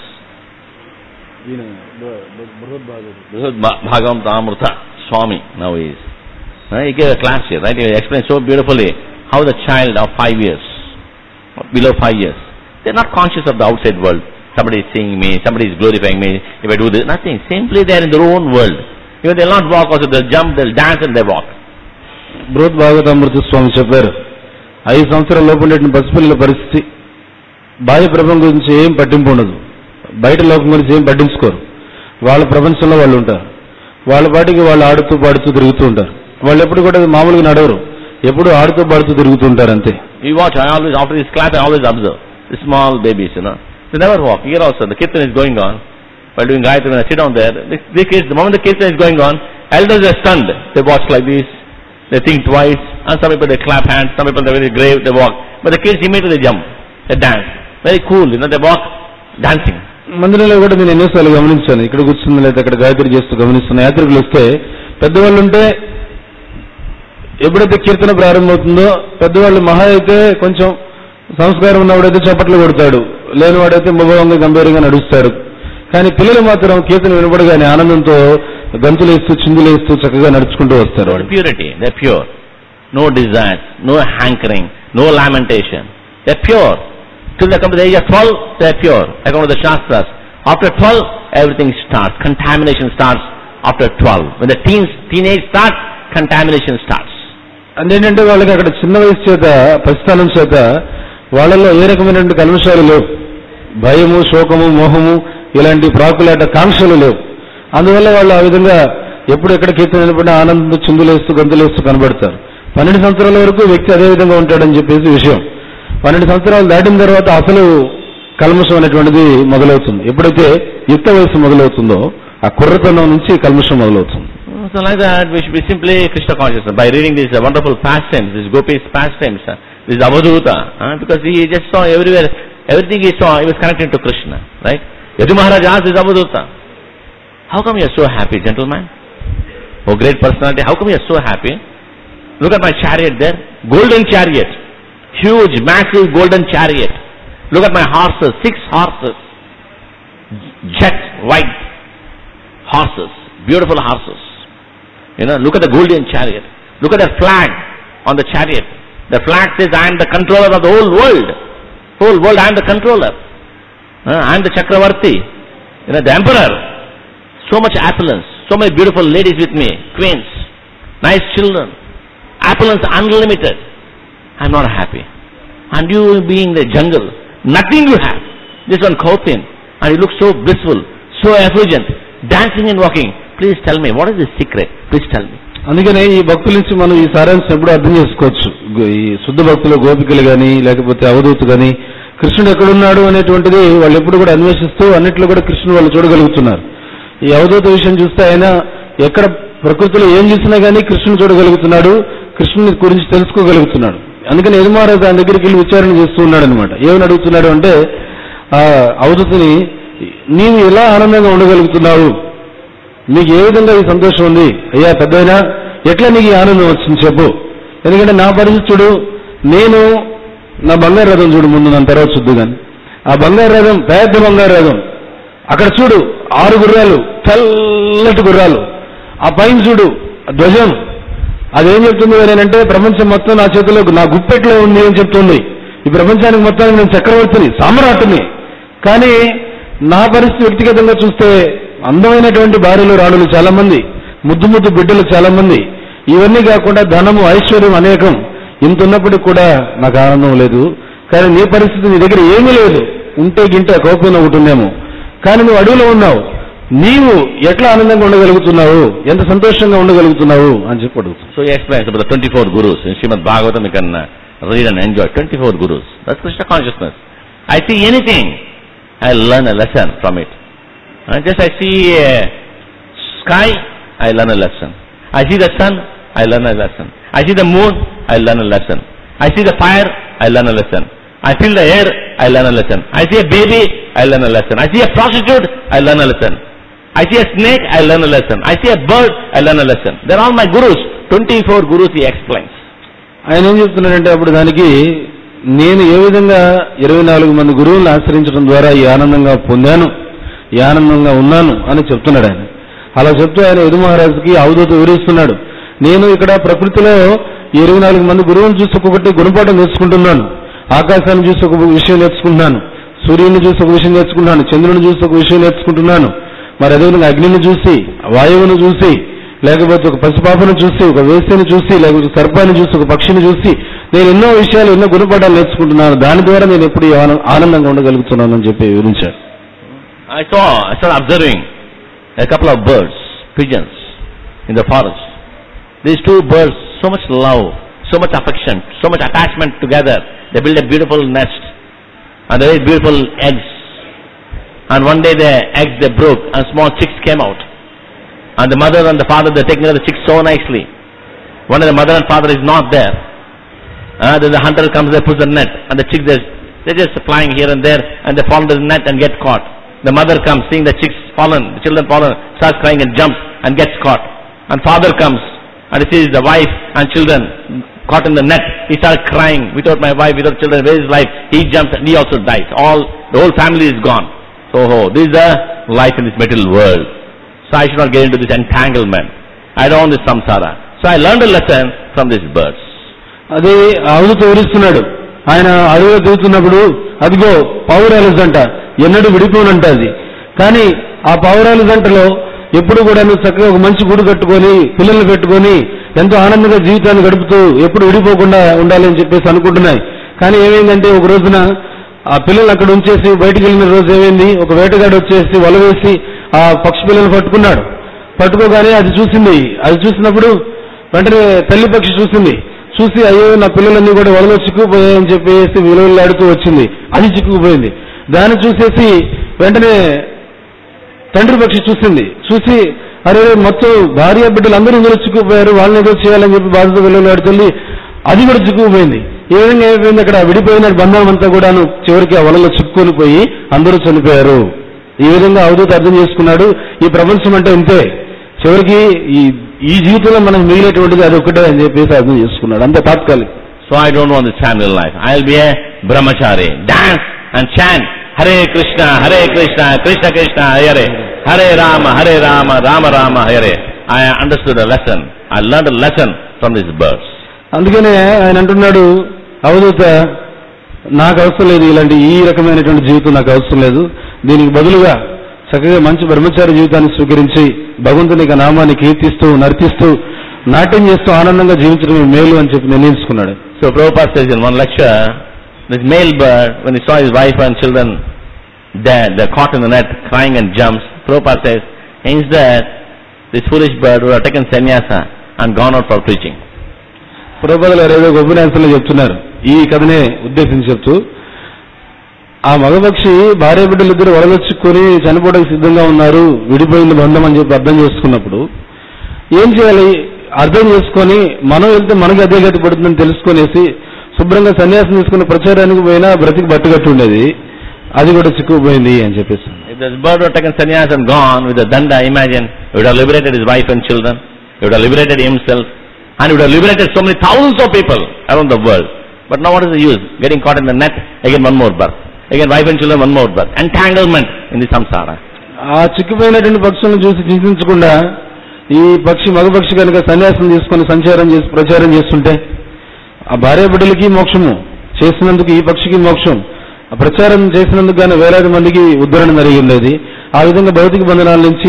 Brihad Bhagavatam Amrita Swami now he is. He gave a class here, right? He explained so beautifully how the child of 5 years, below 5 years, they are not conscious of the outside world. Somebody is seeing me, somebody is glorifying me, if I do this, nothing. Simply they are in their own world. Even they will not walk also, they will jump, they will dance and they walk. బృహద్ భాగవతామృత స్వామి చెప్పారు, 5 సంవత్సరాల లోపు ఉండేటువంటి పసిపిల్లల పరిస్థితి, బాహ్య ప్రపంచం గురించి ఏం పట్టింపు ఉండదు, బయట లోకం గురించి ఏం పట్టించుకోరు. వాళ్ళ ప్రపంచంలో వాళ్ళు ఉంటారు, వాళ్ళ పాటికి వాళ్ళు ఆడుతూ పాడుతూ తిరుగుతూ ఉంటారు. వాళ్ళు ఎప్పుడు కూడా మామూలుగా నడవరు, ఎప్పుడు ఆడుతూ పాడుతూ తిరుగుతూ ఉంటారు అంతే. You watch, I always, after this class, I always observe the small babies, they never walk. Here also, the kirtan is going on. While doing Gayatri, when I sit down there, the moment the kirtan is going on, elders are stunned. They watch like this, they think twice, and some people they clap hands, some people they're very grave, they walk. But the kids immediately jump, they dance. Very cool, they walk, dancing. మందిరంలో కూడా నేను ఎన్నోసార్లు గమనించాను, ఇక్కడ కూర్చుంది లేదా అక్కడ గాయత్రి చేస్తూ గమనిస్తున్న యాత్రికులు వస్తే పెద్దవాళ్ళు ఉంటే ఎప్పుడైతే కీర్తన ప్రారంభమవుతుందో పెద్దవాళ్ళు మహా అయితే కొంచెం సంస్కారం ఉన్నవాడైతే చప్పట్లు కొడతాడు, లేనివాడైతే మగవంగా గంభీరంగా నడుస్తాడు. కానీ పిల్లలు మాత్రం కీర్తన వినపడగానే ఆనందంతో గంతులేస్తూ చిందులేస్తూ చక్కగా నడుచుకుంటూ వస్తారు. Purity, they're pure. No desires, no hankering, no lamentation. They're pure. Till they come to the age of 12, they're pure. According to the Shastras. After 12, everything starts. Contamination starts after 12. When the teenage starts, contamination starts. అదేంటంటే వాళ్ళకి అక్కడ చిన్న వయసు చేత ప్రస్థానం చేత వాళ్ళలో ఏ రకమైనటువంటి కల్మషాలు లేవు, భయము, శోకము, మోహము, ఇలాంటి ప్రాకులాట కాంక్షలు లేవు. అందువల్ల వాళ్ళు ఆ విధంగా ఎప్పుడు ఎక్కడ కీర్తన వినపడినా ఆనందంతో చిందులేస్తూ గంతులేస్తూ కనబడతారు. 12 సంవత్సరాల వరకు వ్యక్తి అదే విధంగా ఉంటాడని చెప్పేసి విషయం. 12 సంవత్సరాలు దాటిన తర్వాత అసలు కల్మషం అనేటువంటిది మొదలవుతుంది. ఎప్పుడైతే యుక్త వయసు మొదలవుతుందో ఆ కుర్రతనం నుంచి కల్మషం మొదలవుతుంది. So like that, we should be simply Krishna consciousness by reading these wonderful pastimes, these gopis pastimes, this Avaduta, because he just saw everywhere, everything he saw, he was connected to Krishna, right? Yadu Maharaj asked this Avaduta, how come you are so happy, gentleman? Oh, great personality, how come you are so happy? Look at my chariot there, golden chariot, huge, massive golden chariot. Look at my horses, 6 horses, jet white horses, beautiful horses. Look at the golden chariot. Look at the flag on the chariot. The flag says, I am the controller of the whole world. Whole world, I am the controller. I am the Chakravarti. The emperor. So much opulence. So many beautiful ladies with me. Queens. Nice children. Opulence unlimited. I am not happy. And you being in the jungle, nothing you have. Just one cow pin. And you look so blissful, so effulgent, dancing and walking. Please tell me, what is the secret? Please tell me. అందుకనే ఈ భక్తుల నుంచి మనం ఈ సారాంశం ఎప్పుడు అర్థం చేసుకోవచ్చు. ఈ శుద్ధ భక్తులు, గోపికలు కానీ లేకపోతే అవధూత కానీ కృష్ణుడు ఎక్కడున్నాడు అనేటువంటిది వాళ్ళు ఎప్పుడు కూడా అన్వేషిస్తూ అన్నిట్లో కూడా కృష్ణుడు వాళ్ళు చూడగలుగుతున్నారు. ఈ అవధూత విషయం చూస్తే ఆయన ఎక్కడ ప్రకృతిలో ఏం చూసినా కానీ కృష్ణుడు చూడగలుగుతున్నాడు, కృష్ణుని గురించి తెలుసుకోగలుగుతున్నాడు. అందుకని యదు మహారాజు ఆయన దగ్గరికి వెళ్ళి విచారణ చేస్తూ ఉన్నాడు అనమాట. ఏమని అడుగుతున్నాడు అంటే అవధూతని, నీవు ఎలా ఆనందంగా ఉండగలుగుతున్నావు, నీకు ఏ విధంగా ఈ సంతోషం ఉంది, అయ్యా పెద్దయినా ఎట్లా నీకు ఈ ఆనందం వచ్చింది చెప్పు. ఎందుకంటే నా పరిస్థితి చూడు, నేను నా బంగారు రథం చూడు, ముందు నా తర్వాత చూద్దు కానీ ఆ బంగారు రథం, పెద్ద బంగారు రథం, అక్కడ చూడు 6 గుర్రాలు, తెల్లటి గుర్రాలు, ఆ పైన చూడు ధ్వజం, అదేం చెప్తుంది అంటే ప్రపంచం మొత్తం నా చేతిలో, నా గుప్పెట్లో ఉంది అని చెప్తుంది. ఈ ప్రపంచానికి మొత్తానికి నేను చక్రవర్తిని, సామ్రాట్టుని. కానీ నా పరిస్థితి వ్యక్తిగతంగా చూస్తే అందమైనటువంటి భార్యలు, రాణులు చాలా మంది, ముద్దు ముద్దు బిడ్డలు చాలా మంది, ఇవన్నీ కాకుండా ధనము ఐశ్వర్యం అనేకం, ఇంత ఉన్నప్పటికీ కూడా నాకు ఆనందం లేదు. కానీ నీ పరిస్థితి, నీ దగ్గర ఏమీ లేదు, ఉంటే గింటే కోపంలో ఉంటుందేమో, కానీ నువ్వు అడవిలో ఉన్నావు, నీవు ఎట్లా ఆనందంగా ఉండగలుగుతున్నావు, ఎంత సంతోషంగా ఉండగలుగుతున్నావు అని చెప్పి అడుగుతావు. So he explains about the 24 gurus. In Srimad Bhagavatam you can read and enjoy 24 gurus. That's Krishna consciousness. I see anything, I learn a lesson from it. And just I see a sky, I learn a lesson. I see the sun, I learn a lesson. I see the moon, I learn a lesson. I see the fire, I learn a lesson. I feel the air, I learn a lesson. I see a baby, I learn a lesson. I see a prostitute, I learn a lesson. I see a snake, I learn a lesson. I see a bird, I learn a lesson. They're all my gurus. 24 gurus he explains. ఆయన ఏం చెప్తున్నాడంటే అప్పుడు దానికి, నేను ఏ విధంగా 24 మంది గురువులను ఆశ్రయించడం ద్వారా ఈ ఆనందంగా పొందాను, ఈ ఆనందంగా ఉన్నాను అని చెప్తున్నాడు ఆయన. అలా చెప్తూ ఆయన యదు మహారాజుకి అవధూత వివరిస్తున్నాడు. నేను ఇక్కడ ప్రకృతిలో 24 మంది గురువులను చూసి ఒక్కొక్కటి గుణపాఠం నేర్చుకుంటున్నాను. ఆకాశాన్ని చూసి ఒక విషయం నేర్చుకుంటున్నాను, సూర్యుని చూసి ఒక విషయం నేర్చుకుంటున్నాను, చంద్రుని చూసి ఒక విషయం నేర్చుకుంటున్నాను, మరి అదేవిధంగా అగ్నిని చూసి, వాయువును చూసి, లేకపోతే ఒక పసిపాపను చూసి, ఒక వేశ్యను చూసి, లేకపోతే సర్పాన్ని చూసి, ఒక పక్షిని చూసి, నేను ఎన్నో విషయాలు, ఎన్నో గుణపాఠాలు నేర్చుకుంటున్నాను, దాని ద్వారా నేను ఎప్పుడు ఆనందంగా ఉండగలుగుతున్నాను అని చెప్పి వివరించాడు. I started observing a couple of birds, pigeons, in the forest. These two birds, so much love, so much affection, so much attachment together. They build a beautiful nest and very beautiful eggs. And one day the eggs they broke and small chicks came out. And the mother and the father, they're taking care of the chicks so nicely. One day the mother and father is not there. Then the hunter comes, they puts the net, and the chicks they're just flying here and there, and they fall into the net and get caught. The mother comes, seeing the chicks fallen, the children fallen, starts crying and jumps and gets caught. And father comes and he sees the wife and children caught in the net. He starts crying, without my wife, without children, where is life? He jumps and he also dies. The whole family is gone. So this is the life in this material world. So I should not get into this entanglement. I don't want this samsara. So I learned a lesson from these birds. అదే అవధూత వివరిస్తున్నాడు. ఆయన అడవిలో తిరుగుతున్నప్పుడు అదిగో పావురాల జంట ఎన్నడూ విడిపోనంట అది. కానీ ఆ పావురాల జంటలో ఎప్పుడు కూడా నువ్వు చక్కగా ఒక మంచి గూడు కట్టుకొని, పిల్లల్ని పెట్టుకొని ఎంతో ఆనందంగా జీవితాన్ని గడుపుతూ ఎప్పుడు విడిపోకుండా ఉండాలి అని చెప్పేసి అనుకుంటున్నాయి. కానీ ఏమైందంటే ఒక రోజున ఆ పిల్లలు అక్కడ ఉంచేసి బయటికి వెళ్ళిన రోజు ఏమైంది, ఒక వేటగాడు వచ్చేసి వల వేసి ఆ పక్షి పిల్లలు పట్టుకున్నాడు. పట్టుకోగానే అది చూసింది. అది చూసినప్పుడు వెంటనే తల్లి పక్షి చూసి అయ్యో నా పిల్లలన్నీ కూడా వలలో చిక్కుకుపోయాయని చెప్పేసి విలువలాడుతూ వచ్చింది. అది చిక్కుకుపోయింది. దాన్ని చూసేసి వెంటనే తండ్రి పక్షి చూసి అరే మొత్తం భార్య బిడ్డలు అందరూ ఇందులో చిక్కుకుపోయారు, వాళ్ళని ఏదో చేయాలని చెప్పి బాధతో విలువలాడుతుంది. అది కూడా చిక్కుకుపోయింది. ఏ విధంగా అయిపోయింది, అక్కడ విడిపోయిన బంధం అంతా కూడాను చివరికి ఆ వలలో చిక్కుకొని పోయి అందరూ చనిపోయారు. ఈ విధంగా అవధూత అర్థం చేసుకున్నాడు. ఈ ప్రపంచం అంటే ఇంతే, చివరికి ఈ జీవితంలో మనకు మిగిలేటువంటిది అది ఒకటే అని చెప్పేసి అర్థం చేసుకున్నాడు. అంతే తాత్కాలిక. So I don't want this family life. I'll be a brahmachari. Dance and chant Hare Krishna, Krishna Krishna, Hare Hare Rama, Rama Rama, Hare. I understood a lesson. I learned a lesson from these birds. అందుకనే ఆయన అంటున్నాడు, అవధూత నాకు అవసరం లేదు, ఇలాంటి ఈ రకమైనటువంటి జీవితం నాకు అవసరం లేదు, దీనికి బదులుగా చక్కగా మంచి బ్రహ్మచారి జీవితాన్ని స్వీకరించి భగవంతుని యొక్క నామాన్ని కీర్తిస్తూ నర్తిస్తూ నాట్యం చేస్తూ ఆనందంగా జీవించడం మేలు అని చెప్పి నిర్ణయించుకున్నాడు. So Prabhupada says in one lecture, this male bird, when he saw his wife and children dead, they're caught in the net, crying and jumps, Prabhupada says, instead, this foolish bird would have taken sannyasa and gone out for preaching. ప్రభుపాదులు ఏదో ఉపన్యాసంలో చెప్తున్నారు, ఈ కథనే ఉద్దేశించి చెప్తూ, ఆ మగపక్షి భార్య బిడ్డలిద్దరూ వలలో చిక్కుని చనిపోవడానికి సిద్ధంగా ఉన్నారు, విడిపోయింది బంధం అని చెప్పి అర్థం చేసుకున్నప్పుడు ఏం చేయాలి, అర్థం చేసుకొని మనం వెళ్తే మనకి అదే గతి పడుతుందని తెలుసుకునేసి శుభ్రంగా సన్యాసం తీసుకుని ప్రచారానికి పోయినా బ్రతికి బట్టుకట్టు ఉండేది, అది కూడా చిక్కుపోయింది అని చెప్పేసి. If this bird were taken sannyas and gone with the danda, imagine, he would have liberated his wife and children, he would have liberated himself, and he would have liberated so many thousands of people around the world. But now what is the use? Getting caught in the net, again one more birth, again wife and children, one more birth, entanglement in the samsara. ఆ చిక్కుపోయినటువంటి పక్షులను చూసి చింతించకుండా ఈ పక్షి మగపక్షి కనుక సన్యాసం తీసుకొని ప్రచారం చేస్తుంటే ఆ భార్య బిడ్డలకి మోక్షము చేసినందుకు ఈ పక్షికి మోక్షం, ప్రచారం చేసినందుకు గానీ వేలాది మందికి ఉద్ధరణ జరిగింది. ఆ విధంగా భౌతిక బంధనాల నుంచి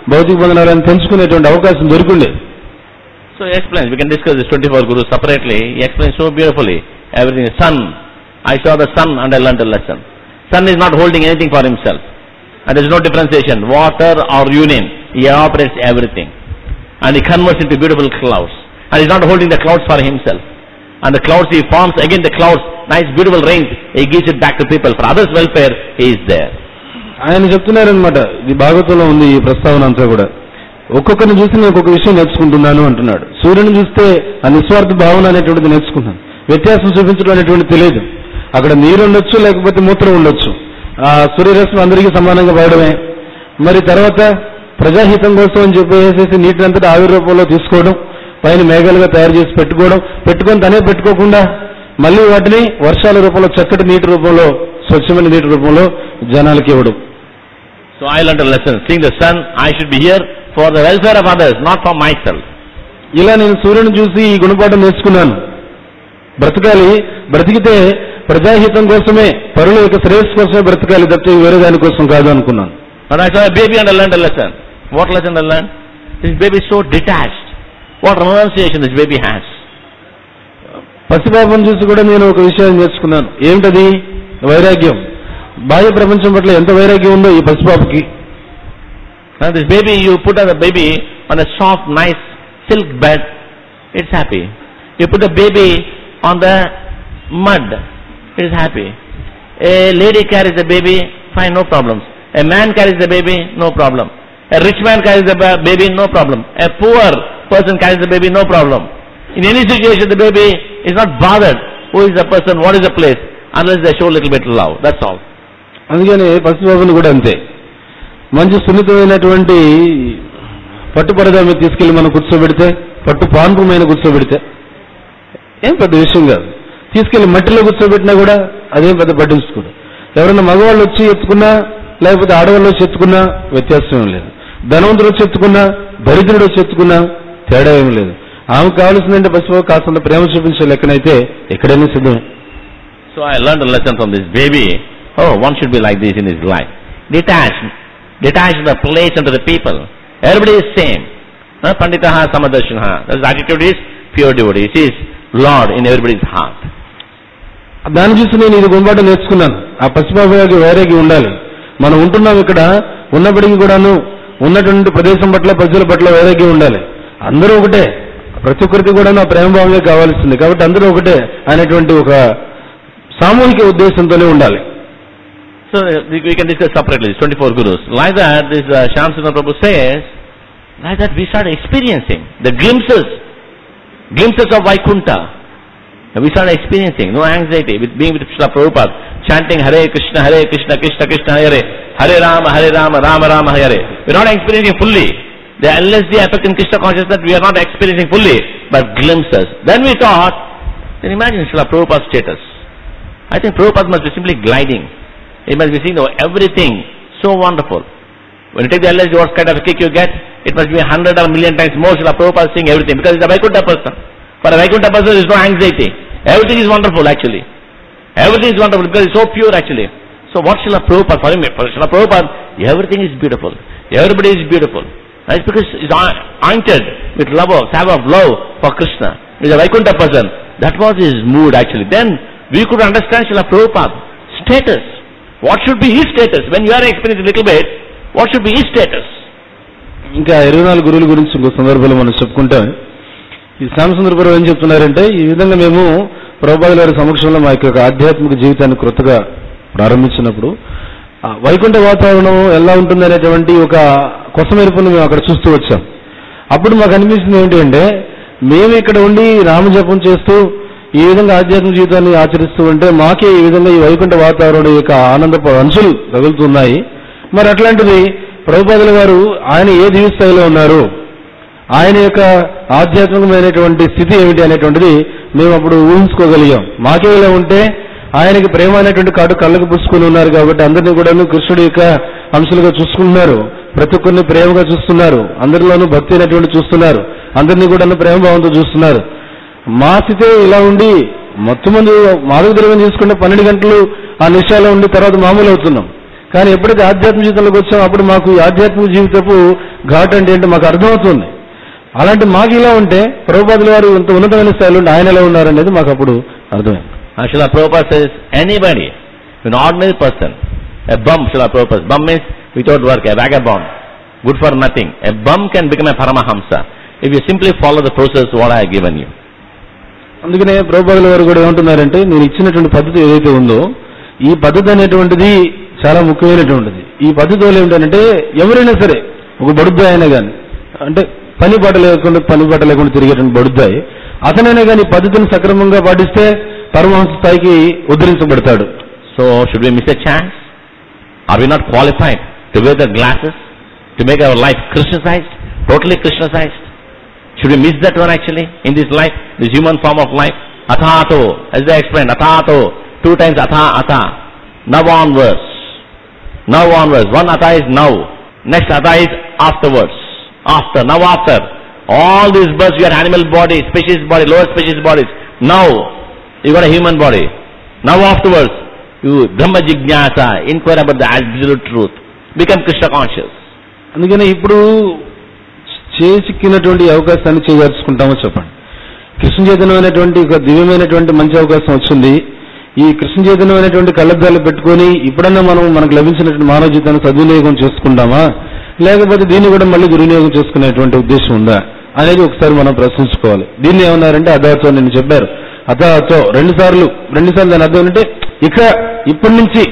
భౌతిక బంధనాలను తెంచుకునేటువంటి అవకాశం దొరికిండే. So he explains, we can discuss this 24 Gurus separately. He explains so beautifully everything. Sun, I saw the sun and I learned a lesson. Sun is not holding anything for himself. And there is no differentiation, water or urine. He operates everything. And he converts into beautiful clouds. And he is not holding the clouds for himself. And the clouds he forms, again the clouds, nice beautiful rains, he gives it back to people. For others' welfare, he is there. ఆయన చెప్తున్నారనమాట, ఇది భాగవతంలో ఉంది ఈ ప్రస్తావన అంతా కూడా. ఒక్కొక్కరిని చూసి నేను ఒక్కొక్క విషయం నేర్చుకుంటున్నాను అంటున్నాడు. సూర్యుని చూస్తే ఆ నిస్వార్థ భావన అనేటువంటిది నేర్చుకున్నాను. వ్యత్యాసం చూపించడం అనేటువంటి తెలియదు. అక్కడ నీరు ఉండొచ్చు, లేకపోతే మూత్రం ఉండొచ్చు. ఆ సూర్యరశ్మి అందరికీ సమానంగా పడడమే. మరి తర్వాత ప్రజాహితం కోసం అని చెప్పేసి నీటిని అంతటా ఆవిరి రూపంలో తీసుకోవడం, పైన మేఘాలుగా తయారు చేసి పెట్టుకొని తనే పెట్టుకోకుండా మళ్ళీ వాటిని వర్షాల రూపంలో, చక్కటి నీటి రూపంలో, స్వచ్ఛమైన నీటి రూపంలో జనాలకి ఇవ్వడం. So I learned a lesson. Seeing the sun, I should be here for the welfare of others, not for myself. ఇలా నేను సూర్యుని చూసి ఈ గుణపాఠం నేర్చుకున్నాను. బ్రతకాలి, బ్రతికితే ప్రజాహితం కోసమే, పరుల యొక్క శ్రేయస్సు కోసమే బ్రతకాలి, తప్పితే వేరే దానికోసం కాదు అనుకున్నాను. But I saw a baby and I learned a lesson. What lesson I learned? This baby is so detached. What renunciation this baby has. పసిపాపం చూసి కూడా నేను ఒక విషయాన్ని నేర్చుకున్నాను. ఏమిటది? వైరాగ్యం. బాహ్య ప్రపంచం పట్ల ఎంత వైరాగ్యం ఉందో ఈ పసిపాపకి. Now this baby, you put the baby on a soft, nice silk bed, it's happy. You put the baby on the mud, it is happy. A lady carries the baby, fine, no problems. A man carries the baby, no problem. A rich man carries the baby, no problem. A poor person carries the baby, no problem. In any situation, the baby is not bothered. Who is the person, what is the place, unless they show a little bit of love. That's all. అందుకని పసిబాబుని కూడా అంతే. మంచి సున్నితమైనటువంటి పట్టుపరదా మీద తీసుకెళ్లి మనం కూర్చోబెడితే, పట్టు పాన్పు మీద కూర్చోబెడితే ఏం పెద్ద విషయం కాదు. తీసుకెళ్లి మట్టిలో కూర్చోబెట్టినా కూడా అదేం పెద్ద పట్టించుకోదు. ఎవరైనా మగవాళ్ళు వచ్చి ఎత్తుకున్నా, లేకపోతే ఆడవాళ్ళు వచ్చి ఎత్తుకున్నా వ్యత్యాసం ఏం లేదు. ధనవంతుడు వచ్చి ఎత్తుకున్నా, దరిద్రుడు వచ్చి ఎత్తుకున్నా తేడా ఏం లేదు. ఆమెకు కావాల్సిందంటే పసిబాబు కాస్తంత ప్రేమ చూపించే లెక్కనైతే ఎక్కడైనా సిద్ధమే. So I learned a lesson from this baby. Oh, one should be like this in his life. Detached the place and to the people. Everybody is same. Panditaha Samadarshanaha. His attitude is pure devotee. He is Lord in everybody's heart. దాన్ని చూసి నేను ఇది గుంబాటు నేర్చుకున్నాను. ఆ పసిబాబుకి వైరాగ్యం ఉండాలి. మనం ఉంటున్నాం ఇక్కడ, ఉన్నప్పటికీ కూడాను ఉన్నటువంటి ప్రదేశం పట్ల, ప్రజల పట్ల వైరాగ్యం ఉండాలి. అందరూ ఒకటే, ప్రతి ఒక్కరికి కూడా ఆ ప్రేమభావమే కావాల్సింది. కాబట్టి అందరూ ఒకటే అనేటువంటి ఒక సామూహిక ఉద్దేశంతోనే ఉండాలి. So we can discuss separately, 24 Gurus. Like that, this Shyamsundar Prabhu says, like that we start experiencing the glimpses of Vaikuntha. We start experiencing, no anxiety, with being with Srila Prabhupada, chanting Hare Krishna, Krishna Krishna, Hare Rama, Rama Rama, Hare. We are not experiencing fully. The LSD effect in Krishna consciousness, we are not experiencing fully, but glimpses. Then we thought, then imagine Srila Prabhupada's status. I think Prabhupada must be simply gliding. He must be seeing everything so wonderful. When you take the LSD, what kind of a kick you get, it must be 100 or 1,000,000 times more. Srila Prabhupada is seeing everything, because he is a Vaikuntha person. For a Vaikuntha person, there is no anxiety. Everything is wonderful actually. Everything is wonderful because it is so pure actually. So what Srila Prabhupada, for him, for Srila Prabhupada, everything is beautiful. Everybody is beautiful. That's because he is anointed with salve of love for Krishna. He is a Vaikuntha person. That was his mood actually. Then we could understand Srila Prabhupada's status. What should be his status? When you are experiencing a little bit, what should be his status? ఇంకా 24 గురువుల గురించి ఇంకో సందర్భంలో మనం చెప్పుకుంటాం. ఈ శ్యామసుందర ప్రభు ఏం చెప్తున్నారంటే, ఈ విధంగా మేము ప్రభుపాదుల వారి సమక్షంలో మా యొక్క ఆధ్యాత్మిక జీవితాన్ని కొత్తగా ప్రారంభించినప్పుడు వైకుంఠ వాతావరణం ఎలా ఉంటుంది అనేటువంటి ఒక కొసమెరుపును మేము అక్కడ చూస్తూ వచ్చాం. అప్పుడు మాకు అనిపించింది ఏంటి అంటే, మేము ఇక్కడ ఉండి నామజపం చేస్తూ ఈ విధంగా ఆధ్యాత్మిక జీవితాన్ని ఆచరిస్తూ ఉంటే మాకే ఈ విధంగా ఈ వైకుంఠ వాతావరణం యొక్క ఆనందపు అంచులు తగులుతున్నాయి. మరి అట్లాంటిది ప్రభుపాదుల వారు ఆయన ఏ దివ్య స్థాయిలో ఉన్నారు, ఆయన యొక్క ఆధ్యాత్మికమైనటువంటి స్థితి ఏమిటి అనేటువంటిది మేము అప్పుడు ఊహించుకోగలిగాం. మాకే ఇలా ఉంటే ఆయనకి ప్రేమ అనేటువంటి కాడు కళ్ళకు పుచ్చుకొని ఉన్నారు కాబట్టి అందరినీ కూడా కృష్ణుడి యొక్క అంశాలుగా చూసుకుంటున్నారు, ప్రతి ఒక్కరిని ప్రేమగా చూస్తున్నారు, అందరిలోనూ భక్తి అనేటువంటి చూస్తున్నారు, అందరినీ కూడా ప్రేమభావంతో చూస్తున్నారు. మా స్థితే ఇలా ఉండి మొత్తం మంది మాదక ద్రవ్యం తీసుకుంటే 12 గంటలు ఆ నిశాలో ఉండి తర్వాత మామూలు అవుతున్నాం. కానీ ఎప్పుడైతే ఆధ్యాత్మిక జీవితంలోకి వచ్చామో అప్పుడు మాకు ఈ ఆధ్యాత్మిక జీవితపు ఘాట్ అంటే ఏంటో మాకు అర్థమవుతుంది. అలాంటి మాకు ఇలా ఉంటే ప్రభుపాదుల వారు ఇంత ఉన్నతమైన స్థాయిలో ఉంటే ఆయన ఎలా ఉన్నారనేది మాకు అప్పుడు అర్థమైంది. Srila Prabhupada says, anybody, an ordinary person, a bum, Srila Prabhupada says, bum means without work, a vagabond, good for nothing. A bum can become a Paramahamsa if you simply follow the process what I have given you. అందుకనే ప్రభుపాదుల వారు కూడా ఏమంటున్నారంటే, నేను ఇచ్చినటువంటి పద్ధతి ఏదైతే ఉందో ఈ పద్ధతి అనేటువంటిది చాలా ముఖ్యమైనటువంటిది. ఈ పద్ధతి వల్ల ఏమిటంటే ఎవరైనా సరే, ఒక బడుద్దాయి అయినా కానీ, అంటే పని పాట లేకుండా తిరిగేటువంటి బడుద్దాయి అతనైనా కానీ పద్ధతిని సక్రమంగా పాటిస్తే పరమహంస స్థాయికి ఉద్ధరించబడతాడు. So should we miss a chance? Are we not qualified to wear the glasses, to make our life Krishnacized, totally Krishnacized? Should we miss that one actually in this life, this human form of life? Athato, as they explained, Athato, 2 times Atha, Atha, now onwards. Now onwards. One Atha is now, next Atha is afterwards. After, now after. All these births, you got animal body, species body, lower species bodies. Now, you got a human body. Now afterwards, you Brahma Jignasa, inquire about the absolute truth. Become Krishna conscious. అందుకని ఇప్పుడు చేసిక్కినటువంటి అవకాశాన్ని చేజార్చుకుంటామో చెప్పండి. కృష్ణ చైతన్యమైనటువంటి ఒక దివ్యమైనటువంటి మంచి అవకాశం వచ్చింది. ఈ కృష్ణ చైతన్యమైనటువంటి కళ్ళద్దాలు పెట్టుకొని ఇప్పుడన్నా మనకు లభించినటువంటి మానవ జీవితాన్ని సద్వినియోగం చేసుకుంటామా, లేకపోతే దీన్ని కూడా మళ్ళీ దుర్వినియోగం చేసుకునేటువంటి ఉద్దేశం ఉందా అనేది ఒకసారి మనం ప్రశ్నించుకోవాలి. దీన్ని ఏమన్నారంటే అదాతో నేను చెప్పారు. అదాతో రెండు సార్లు దాని అర్థం అంటే ఇక ఇప్పటి నుంచి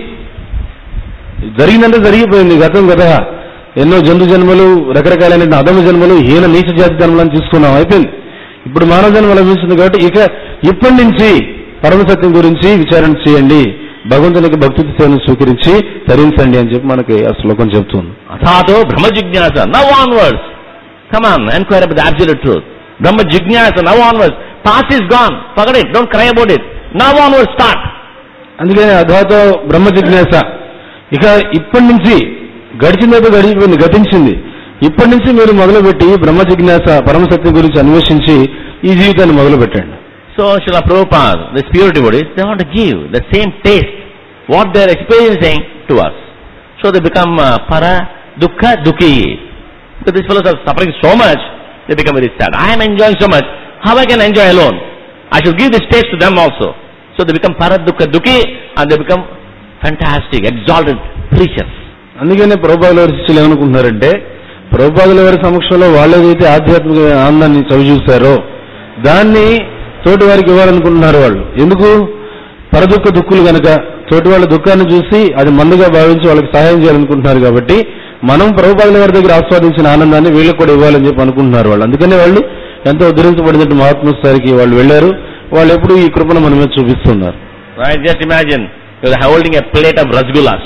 జరిగిందంటే జరిగిపోయింది. గతం కదా ఎన్నో జంతు జన్మలు, రకరకాలైన అధమ జన్మలు, హీన నీచ జాతి జన్మలను తీసుకున్నాం, అయిపోయింది. ఇప్పుడు మానవ జన్మ లభిస్తుంది కాబట్టి ఇక ఇప్పటి నుంచి పరమసత్యం గురించి విచారణ చేయండి, భగవంతునికి భక్తి సేవను స్వీకరించి తరించండి అని చెప్పి మనకి ఆ శ్లోకం చెప్తుంది. అథాతో బ్రహ్మ జిజ్ఞాస, now onwards, come on, enquire about the absolute truth. బ్రహ్మ జిజ్ఞాస, now onwards, past is gone, forget it, don't cry about it, now onwards start. అందుకని అథాతో బ్రహ్మ జిజ్ఞాస, ఇక ఇప్పటి నుంచి గడిచిందేదో గడిచిపోయింది, గతించింది, ఇప్పటి నుంచి మీరు మొదలుపెట్టి బ్రహ్మ జిజ్ఞాస పరమసత్యం గురించి అన్వేషించి ఈ జీవితాన్ని మొదలు పెట్టండి. So Srila Prabhupada, the pure devotees, they want to give the same taste what they are experiencing to us. So they become para dukkha dukhi. Because these fellows are suffering so much, they become very sad. I am enjoying so much, how I can enjoy alone? I should give this taste to them also. So they become para dukkha dukhi and they become fantastic, exalted creatures. అందుకనే ప్రభుపాదుల వారి శిష్యులు ఏమనుకుంటున్నారంటే, ప్రభుపాదుల వారి సమక్షంలో వాళ్ళు ఏదైతే ఆధ్యాత్మిక ఆనందాన్ని చవి చూశారో దాన్ని తోటి వారికి ఇవ్వాలనుకుంటున్నారు. వాళ్ళు ఎందుకు? పరదుఃఖ దుఃఖులు కనుక తోటి వాళ్ళ దుఃఖాన్ని చూసి అది మందుగా భావించి వాళ్ళకి సహాయం చేయాలనుకుంటున్నారు. కాబట్టి మనం ప్రభుపాదుల వారి దగ్గర ఆస్వాదించిన ఆనందాన్ని వీళ్ళకి కూడా ఇవ్వాలని చెప్పి అనుకుంటున్నారు వాళ్ళు. అందుకనే వాళ్ళు ఎంతో ఉద్ధరించబడినట్టు మహాత్మస్థాయికి వాళ్ళు వెళ్ళారు. వాళ్ళు ఎప్పుడు ఈ కృపను మన మీద చూపిస్తున్నారు. Right, just imagine you are holding a plate of rasgullas,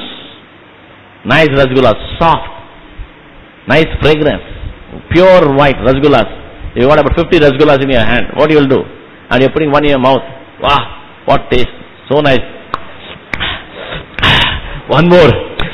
nice rasgullas, soft, nice fragrance, pure white rasgullas. You got about 50 rasgullas in your hand. What you will do? And you are putting one in your mouth. Wow, what taste! So nice. One more.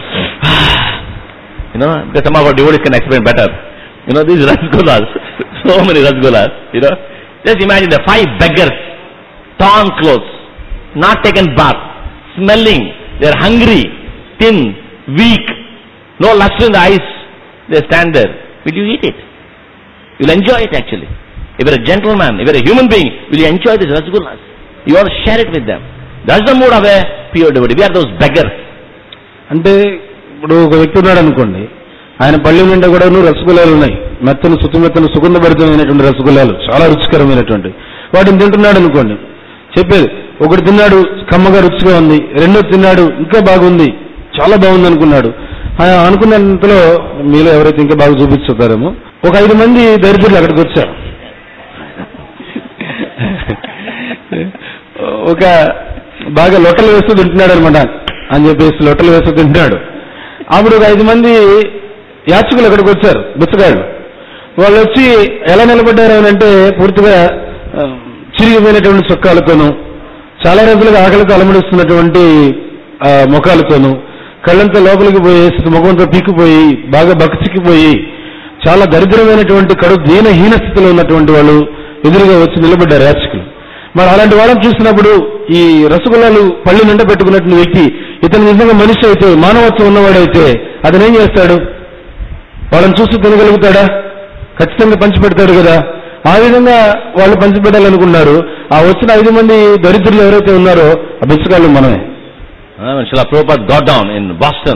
You know, because some of our devotees can explain better. You know, these rasgullas, so many rasgullas. You know, just imagine the 5 beggars, torn clothes, not taken bath, smelling. They are hungry, thin, weak, no luster in the eyes. They stand there. Will you eat it? You'll enjoy it actually. If you're a gentleman, if you're a human being, will you enjoy this rasgullas? You want to share it with them. That's the mood of a pure devotee. We are those beggars. అంటే ఇప్పుడు ఒక వ్యక్తి ఉన్నాడు అనుకోండి, ఆయన పళ్ళెం నిండా కూడా రసగుల్లాలు ఉన్నాయి, మెత్తను సుతిమెత్తను సుగంధభరితమైనటువంటి రసగుల్లాలు, చాలా రుచికరమైనటువంటి వాటిని తింటున్నాడు అనుకోండి. చెప్పేది ఒకటి తిన్నాడు, కమ్మగా రుచిగా ఉంది, రెండో తిన్నాడు, ఇంకా బాగుంది, చాలా బాగుంది అనుకున్నాడు. అనుకున్నంతలో మీలో ఎవరైతే ఇంకా బాగా చూపిస్తారేమో ఒక 5 మంది దరిద్రులు అక్కడికి వచ్చారు. ఒక బాగా లొట్టలు వేస్తూ తింటున్నాడు అనమాట అని చెప్పేసి లొట్టలు వేస్తూ తింటున్నాడు. అప్పుడు ఒక 5 మంది యాచకులు అక్కడికి వచ్చారు, బిచ్చగాళ్ళు. వాళ్ళు వచ్చి ఎలా నిలబడ్డారు అంటే పూర్తిగా చిరిగిపోయినటువంటి చొక్కాలతోనూ, చాలా రోజులుగా ఆకలితో అలమడిస్తున్నటువంటి ముఖాలతోనూ, కళ్ళంతా లోపలికి పోయేసి ముఖంతో పీక్కుపోయి బాగా బక్కచిక్కిపోయి చాలా దరిద్రమైనటువంటి దీనహీన స్థితిలో ఉన్నటువంటి వాళ్ళు ఎదురుగా వచ్చి నిలబడ్డారు యాచకులు. మరి అలాంటి వాళ్ళని చూసినప్పుడు ఈ రసగుల్లాలు పళ్ళు నిండా పెట్టుకున్నటువంటి వ్యక్తి ఇతను నిజంగా మనిషి అయితే, మానవత్వం ఉన్నవాడైతే అతను ఏం చేస్తాడు? వాళ్ళని చూస్తూ తినగలుగుతాడా? ఖచ్చితంగా పంచిపెడతాడు కదా. ఆ విధంగా వాళ్ళు పంచిపెట్టాలనుకున్నారు. ఆ వచ్చిన 5 మంది దరిద్రులు ఎవరైతే ఉన్నారో ఆ బిచ్చగాళ్ళు మనమే. When Srila Prabhupada got down in Boston,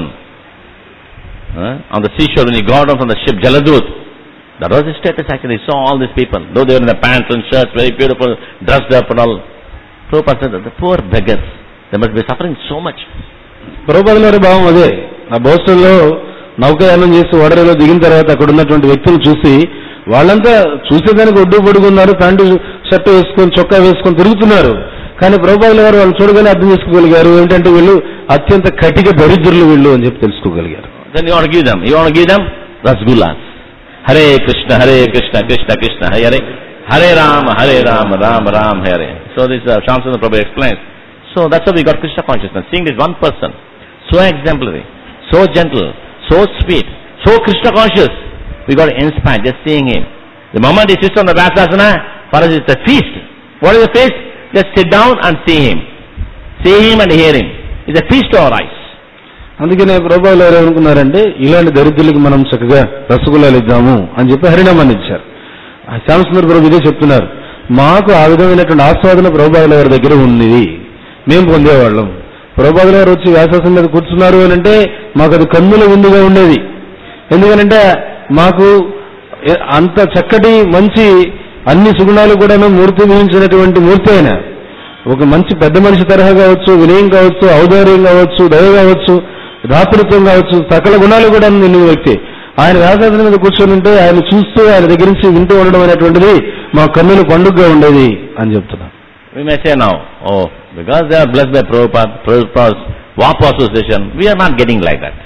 on the seashore, when he got down from the ship Jaladut, that was his status actually. He saw all these people, though they were in the pants and shirts, very beautiful, dressed up and all. Prabhupada said that the poor beggars, they must be suffering so much. ప్రభుపాదుల వారి భావం అదే. ఆ బోస్టన్లో నౌకాయానం చేసి ఓడరేలో దిగిన తర్వాత అక్కడ ఉన్నటువంటి వ్యక్తులు చూసి వాళ్ళంతా చూసేదానికి ఒడ్డు పొడుగున్నారు, ప్యాంటు షర్టు వేసుకొని చొక్కా వేసుకొని తిరుగుతున్నారు. కానీ ప్రభుపాదుల వారు వాళ్ళు చూడగానే అర్థం చేసుకోగలిగారు, ఏంటంటే వీళ్ళు అత్యంత కటిక దరిద్రులు వీళ్ళు అని చెప్పి తెలుసుకోగలిగారు. Then you want to give them rasgullas. Hare Krishna, Krishna Krishna, Hare Hare Rama, Rama Rama, Hare. So this Shamsundar Prabhu explains. So that's how we got Krishna consciousness. Seeing this one person, so exemplary, so gentle, so sweet, so Krishna conscious, we got inspired just seeing him. The moment he sits on the Vyasasana, for us it's a feast. What is a feast? Just sit down and see him. See him and hear him. It's a feast to our eyes. అందుకనే ప్రభుపాదులు వారు ఏమనుకున్నారంటే ఇలాంటి దరిద్రులకు మనం చక్కగా రసగుల్లాలు ఇద్దాము అని చెప్పి హరినామాన్ని ఇచ్చారు. శ్యామసుందర ప్రభు ఇదే చెప్తున్నారు, మాకు ఆ విధమైనటువంటి ఆస్వాదన ప్రభుపాదుల వారి దగ్గర ఉంది, మేము పొందేవాళ్ళం. ప్రభుపాదుల వారు వచ్చి వ్యాసాసం మీద కూర్చున్నారు అని అంటే మాకు అది కన్నుల విందుగా ఉండేది. ఎందుకనంటే మాకు అంత చక్కటి మంచి అన్ని సుగుణాలు కూడా మూర్తి మించినటువంటి మూర్తి అయిన ఒక మంచి పెద్ద మనిషి తరహా కావచ్చు, వినయం కావచ్చు, ఔదార్యం కావచ్చు, దయ కావచ్చు, దాతృత్వం కావచ్చు, సకల గుణాలు కూడా నిన్ను వ్యక్తి. ఆయన వ్యాసాసన మీద కూర్చొని ఉంటే ఆయన చూస్తూ ఆయన దగ్గర నుంచి వింటూ ఉండడం అనేటువంటిది మా కన్నుల పండుగగా ఉండేది అని చెప్తున్నా. We may say now, oh, because they are blessed by Prabhupada's WAP association, we are not getting like that.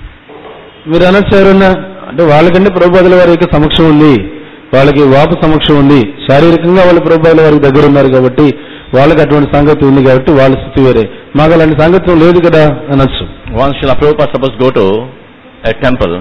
మీరు అనొచ్చు ఎవరన్నా అంటే వాళ్ళకంటే ప్రభుపాదుల వారి యొక్క సమక్షం ఉంది, వాళ్ళకి వాపు సమక్షం ఉంది, శారీరకంగా వాళ్ళు ప్రభుపాదుల వారికి దగ్గర ఉన్నారు కాబట్టి వాళ్ళకి అటువంటి సాంగత్యం ఉంది కాబట్టి వాళ్ళ స్థితి వేరే, మాకు అలాంటి సాంగత్యం లేదు కదా అనొచ్చు. Once Srila Prabhupada supposed to go to a temple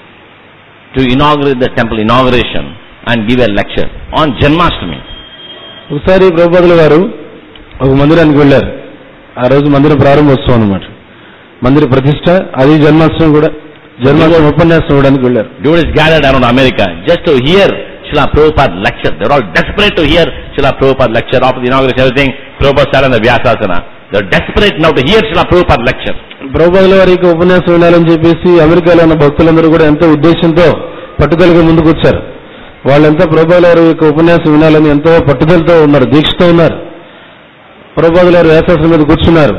to inaugurate the temple inauguration and give a lecture on Janmashtami. ఒకసారి ప్రభుపాదుల వారు ఒక మందిరానికి వెళ్ళారు. ఆ రోజు మందిర ప్రారంభోత్సవం అన్నమాట, మందిర ప్రతిష్ట, అది జన్మాష్టమి కూడా, జన్మాష్టమి ఉపన్యాసం ఇవ్వడానికి వెళ్ళారు. Devotees gathered around America just to hear Srila Prabhupada lecture. They were all desperate to hear Srila Prabhupada lecture. After the inauguration, everything, Prabhupada sat on the Vyasasana. They are desperate now to hear Srila Prabhupada lecture. ప్రభుపాదుల వారికి ఉపన్యాసం వినాలని చెప్పేసి అమెరికాలో ఉన్న భక్తులందరూ కూడా ఎంతో ఉద్దేశంతో పట్టుదలగా ముందుకు వచ్చారు. వాళ్ళంతా ప్రభుపాదుల వారి యొక్క ఉపన్యాసం వినాలని ఎంతో పట్టుదలతో ఉన్నారు, దీక్షతో ఉన్నారు. ప్రభుపాదుల వారు వ్యాసాసనం మీద కూర్చున్నారు.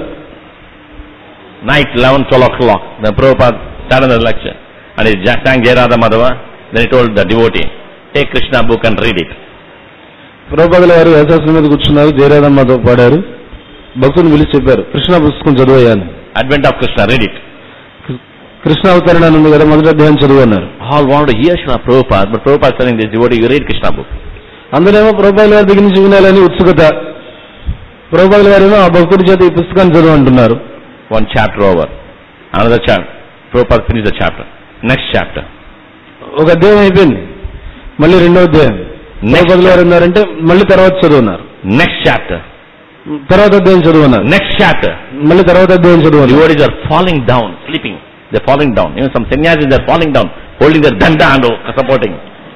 Night 11-12 o'clock, then Prabhupada sat on the lecture and he sang Jai Radha Madhava. Then he told the devotee, take Krishna book and read it. ప్రభుపాదుల వారు వ్యాసాసనం మీద కూర్చున్నారు, జయరాధ మాధవ్ పాడారు. భక్తుని పిలిచి చెప్పారు, కృష్ణ పుస్తకం చదువయ్యాను. Advent of Krishna, read it. Krishna అవతరణ ఉంది కదా, మొదటి అధ్యాయం చదువు అన్నారు. All wanted to hear Srila Prabhupada, but Prabhupada telling this devotee, you read Krishna book. అందరేమో ప్రభుపాదుల వారి దగ్గర నుంచి వినాలని ఉత్సుకత. ప్రభుపాదుల వారేమో ఆ భక్తుడి చేత ఈ పుస్తకాన్ని చదువు అంటున్నారు. One chapter over, another chapter. Prabhupada finished the chapter. Next chapter. ఒక అధ్యాయం అయిపోయింది, మళ్ళీ రెండో అధ్యాయం. ప్రభుపాదుల వారు ఉన్నారంటే మళ్ళీ తర్వాత చదువున్నారు. Next chapter. తర్వాత అధ్యాయం చదువున్నారు. Next chapter. మళ్ళీ తర్వాత అధ్యాయం చదువున్నారు. Devotees are falling down, sleeping. They're falling down. Even some sannyasis, they're falling down, holding their danda and supporting.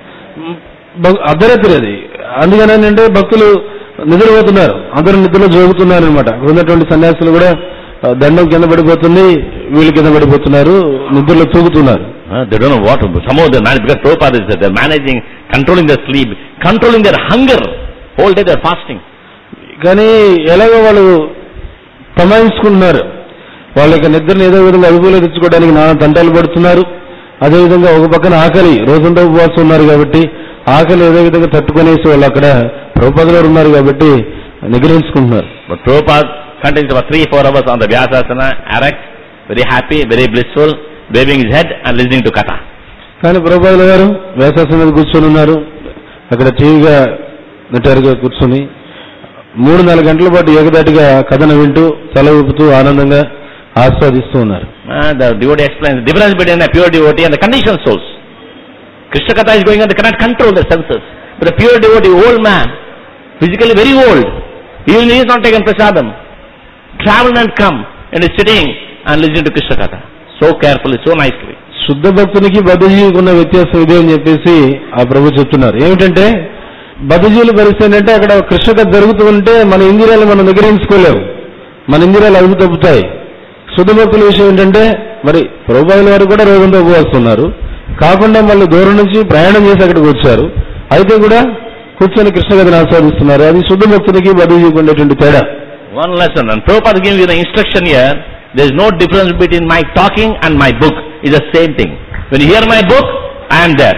అర్ధరాత్రి అది, అందుకని అంటే భక్తులు నిద్రపోతున్నారు, అందరూ నిద్రలో జోగుతున్నారు అనమాట. ఉన్నటువంటి సన్యాసులు కూడా దండం కింద పడిపోతుంది, వీళ్ళు కింద పడిపోతున్నారు, నిద్రలో తూగుతున్నారు. They don't know what to do. Somehow they're managing, because Prabhupada is there, they're managing, controlling their sleep, controlling their hunger. Whole day they're fasting. కానీ ఎలాగో వాళ్ళు ప్రమాణించుకుంటున్నారు, వాళ్ళ యొక్క నిద్రను ఏదో విధంగా అదుపులో తెచ్చుకోవడానికి నానా తంటాలు పడుతున్నారు. అదేవిధంగా ఒక పక్కన ఆకలి, రోజంతా ఉపవాసం ఉన్నారు కాబట్టి ఆకలి ఏదో విధంగా తట్టుకునేసి వాళ్ళు అక్కడ ప్రభుపాదుల వారు ఉన్నారు కాబట్టి నిగ్రహించుకుంటున్నారు. But Prabhupada continues for 3-4 hours on the Vyasasana, erect, very happy, very blissful, waving his head and listening to Katha. కానీ ప్రభుపాదుల గారు వ్యాసాసనం మీద కూర్చొని ఉన్నారు, అక్కడ టీవీగా నిటారుగా కూర్చొని 3-4 గంటల పాటు ఏకదాటిగా కథను వింటూ తల ఊపుతూ ఆనందంగా ఆస్వాదిస్తూ ఉన్నారు. The devotee explains the difference between a pure devotee and the conditioned souls. Krishna Katha is going on, they cannot control their senses. But a pure devotee, old man, physically very old, even he is not taken prasadam, travel and come and is sitting and listening to Krishna Katha. So carefully, so nicely. శుద్ధ భక్తునికి బద్ధజీవికి ఉన్న వ్యత్యాసం ఇదే అని చెప్పేసి ఆ ప్రభు చెప్తున్నారు. ఏమిటంటే బద్ధజీవుల పరిస్థితి ఏంటంటే అక్కడ కృష్ణ కథ జరుగుతూ ఉంటే మన ఇంద్రియాలు మనం నిగ్రహించుకోలేము, మన ఇంద్రియాలు అదుపు తప్పుతాయి. శుద్ధ భక్తుల విషయం ఏంటంటే మరి ప్రభుపాదుల వారు కూడా రోగంతో ఉపవాస్తున్నారు, కాకుండా మళ్ళీ దూరం నుంచి ప్రయాణం చేసి అక్కడికి వచ్చారు, అయితే కూడా కూర్చొని కృష్ణ కథను ఆస్వాదిస్తున్నారు. అది శుద్ధ భక్తునికి బద్ధజీవికి ఉండేటువంటి తేడా. One lesson, and Prabhupada gives you the instruction here, there is no difference between my talking and my book. It's the same thing. When you hear my book, I am there.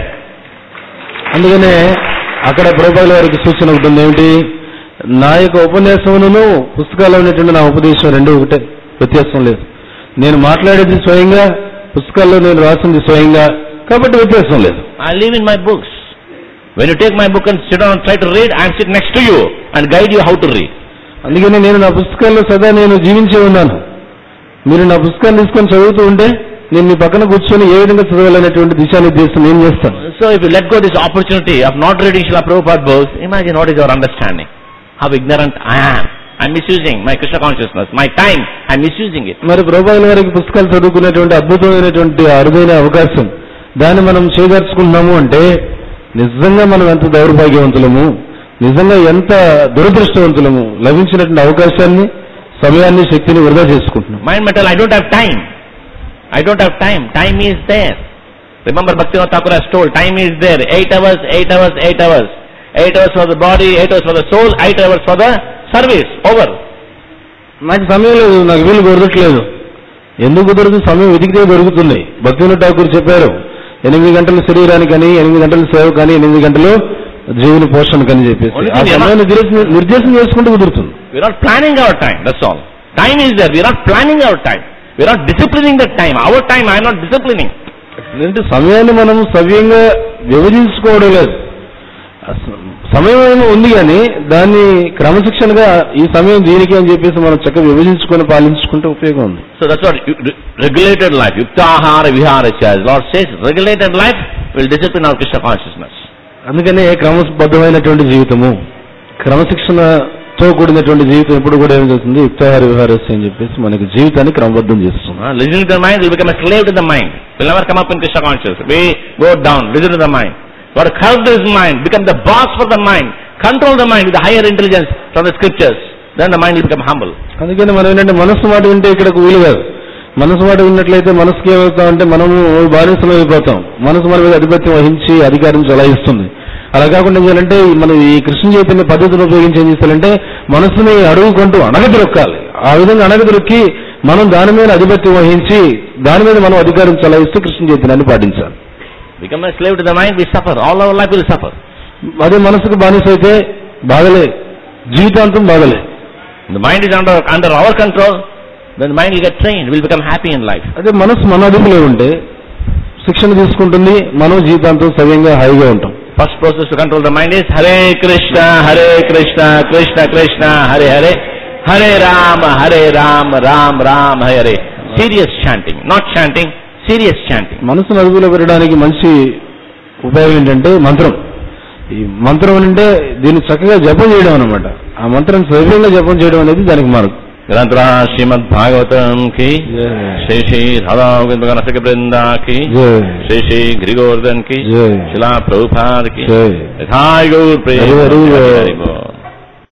అందుకనే అక్కడ ప్రభుపాదుల వారికి సూచన ఉంటుంది, ఏమిటి, నా యొక్క ఉపన్యాసమును పుస్తకాల్లో ఉన్నటువంటి నా ఉపదేశం రెండు ఒకటే, వ్యత్యాసం లేదు. నేను మాట్లాడేది స్వయంగా, పుస్తకాల్లో నేను రాసింది స్వయంగా, కాబట్టి వ్యత్యాసం లేదు. I live in my books. When you take my book and sit down and try to read, I am sit next to you and guide you how to read. అందుకనే నేను నా పుస్తకాల్లో సదా నేను జీవించే ఉన్నాను. మీరు నా పుస్తకాన్ని తీసుకొని చదువుతూ ఉంటే నేను మీ పక్కన కూర్చొని ఏ విధంగా చదవాలనేటువంటి దిశానిర్దేశం నేను చేస్తాను. So if you let go this opportunity of not reading Srila Prabhupada books, imagine what is your understanding, how ignorant I am. I am misusing my Krishna consciousness, my time, I am misusing it. మరి ప్రభుపాదుల వారికి పుస్తకాలు చదువుకునేటువంటి అద్భుతమైనటువంటి అరుదైన అవకాశం, దాన్ని మనం చేదర్చుకుంటున్నాము అంటే నిజంగా మనం ఎంత దౌర్భాగ్యవంతులము, నిజంగా ఎంత దురదృష్టవంతులము, లభించినటువంటి అవకాశాన్ని, సమయాన్ని, శక్తిని వృధా చేసుకుంటున్నాం. Mind mental, I don't have time. I don't have time. Time is there. Remember Bhaktivinoda Thakur has told, time is there. 8 hours, 8 hours, 8 hours. 8 hours for the body, 8 hours for the soul, 8 hours for the service. Over. నాకు సమయం లేదు, నాకు వీలు దొరకట్లేదు. ఎందుకు దొరుకుతుంది? సమయం వెతికితే దొరుకుతుంది. భక్తివినోద ఠాకూర్ చెప్పారు, 8 గంటల శరీరానికని, 8 గంటల సేవ కానీ, 8 గంటలు జీవుని పోషణ కని చెప్పేసి ఆ సమయాన్ని నిర్దేశం చేసుకుంటూ కుదురుతుంది. We are not planning our time, that's all. Time is there, we are not planning our time. We are not disciplining that time. Our time I am not disciplining. అంటే సమయాన్ని మనం సవ్యంగా విభజించుకోవడం లేదు. సమయం ఏమో ఉంది కానీ దాన్ని క్రమశిక్షణగా ఈ సమయం దీనికి అని చెప్పేసి మనం చక్కగా విభజించుకొని పాలించుకుంటే ఉపయోగం ఉంది. So that's what regulated life, yuktahara viharacha. Lord says regulated life will discipline our Krishna consciousness. అందుకనే క్రమబద్ధమైనటువంటి జీవితము, క్రమశిక్షణతో కూడినటువంటి జీవితం ఎప్పుడు కూడా ఏం చేస్తుంది, యుక్తాహార విహారస్య అని చెప్పేసి మనకి జీవితాన్ని క్రమబద్ధం చేస్తుంది. Listening to the mind will become a slave to the mind. Will never come up in Krishna consciousness. We go down, listen to the mind. Got to curb this mind, become the boss for the mind, control the mind with the higher intelligence from the scriptures. Then the mind will become humble. అందుకని మనం ఏంటంటే మనసు మాట వింటే ఇక్కడకు వీలు కాదు. మనసు మాట విన్నట్లయితే మనసుకి ఏమవుతామంటే మనము బానిసలం అయిపోతాం. మనసు మన మీద అధిపత్యం వహించి అధికారం చలాయిస్తుంది. అలా కాకుండా ఏం చేయాలంటే మనం ఈ కృష్ణ చైతన్య పద్ధతిని ఉపయోగించి ఏం చేస్తారంటే మనసుని అడుగుకుంటూ అణగదొరక్కాలి. ఆ విధంగా అణగదొరికి మనం దాని మీద అధిపత్యం వహించి దాని మీద మనం అధికారం చలాయిస్తూ కృష్ణ చైతన్యాన్ని పాటించాలి. Become a slave to the mind, we suffer. All our life will suffer. అదే మనసుకు బానిస అయితే బాగలే, జీవితాంతం బాగలే. The mind is under our control. Then the mind will get trained, will become happy in life. అదే మనసు మన అదుపులో ఉంటే శిక్షణ తీసుకుంటుంది, మనం జీవితాంతం సవ్యంగా హాయిగా ఉంటాం. First process to control the mind is Hare Krishna, Krishna Krishna, Hare Hare, Hare Rama, Ram Ram, Hare Hare. Serious chanting, not chanting, serious chanting. మనసును అదుపులో పెట్టడానికి మంచి ఉపయోగం ఏంటంటే మంత్రం. ఈ మంత్రం అంటే దీన్ని చక్కగా జపం చేయడం అన్నమాట. ఆ మంత్రం సవ్యంగా జపం చేయడం అనేది దానికి మార్గం. గ్రంథరా శ్రీమద్ భాగవతం కి శ్రీ శ్రీ రాధా గోవింద గణపతి బృందా కి శ్రీ శ్రీ గిరిగోవర్ధన్ కి శిలా ప్రభుపాద్ కి యథాగౌర్ ప్రేమ.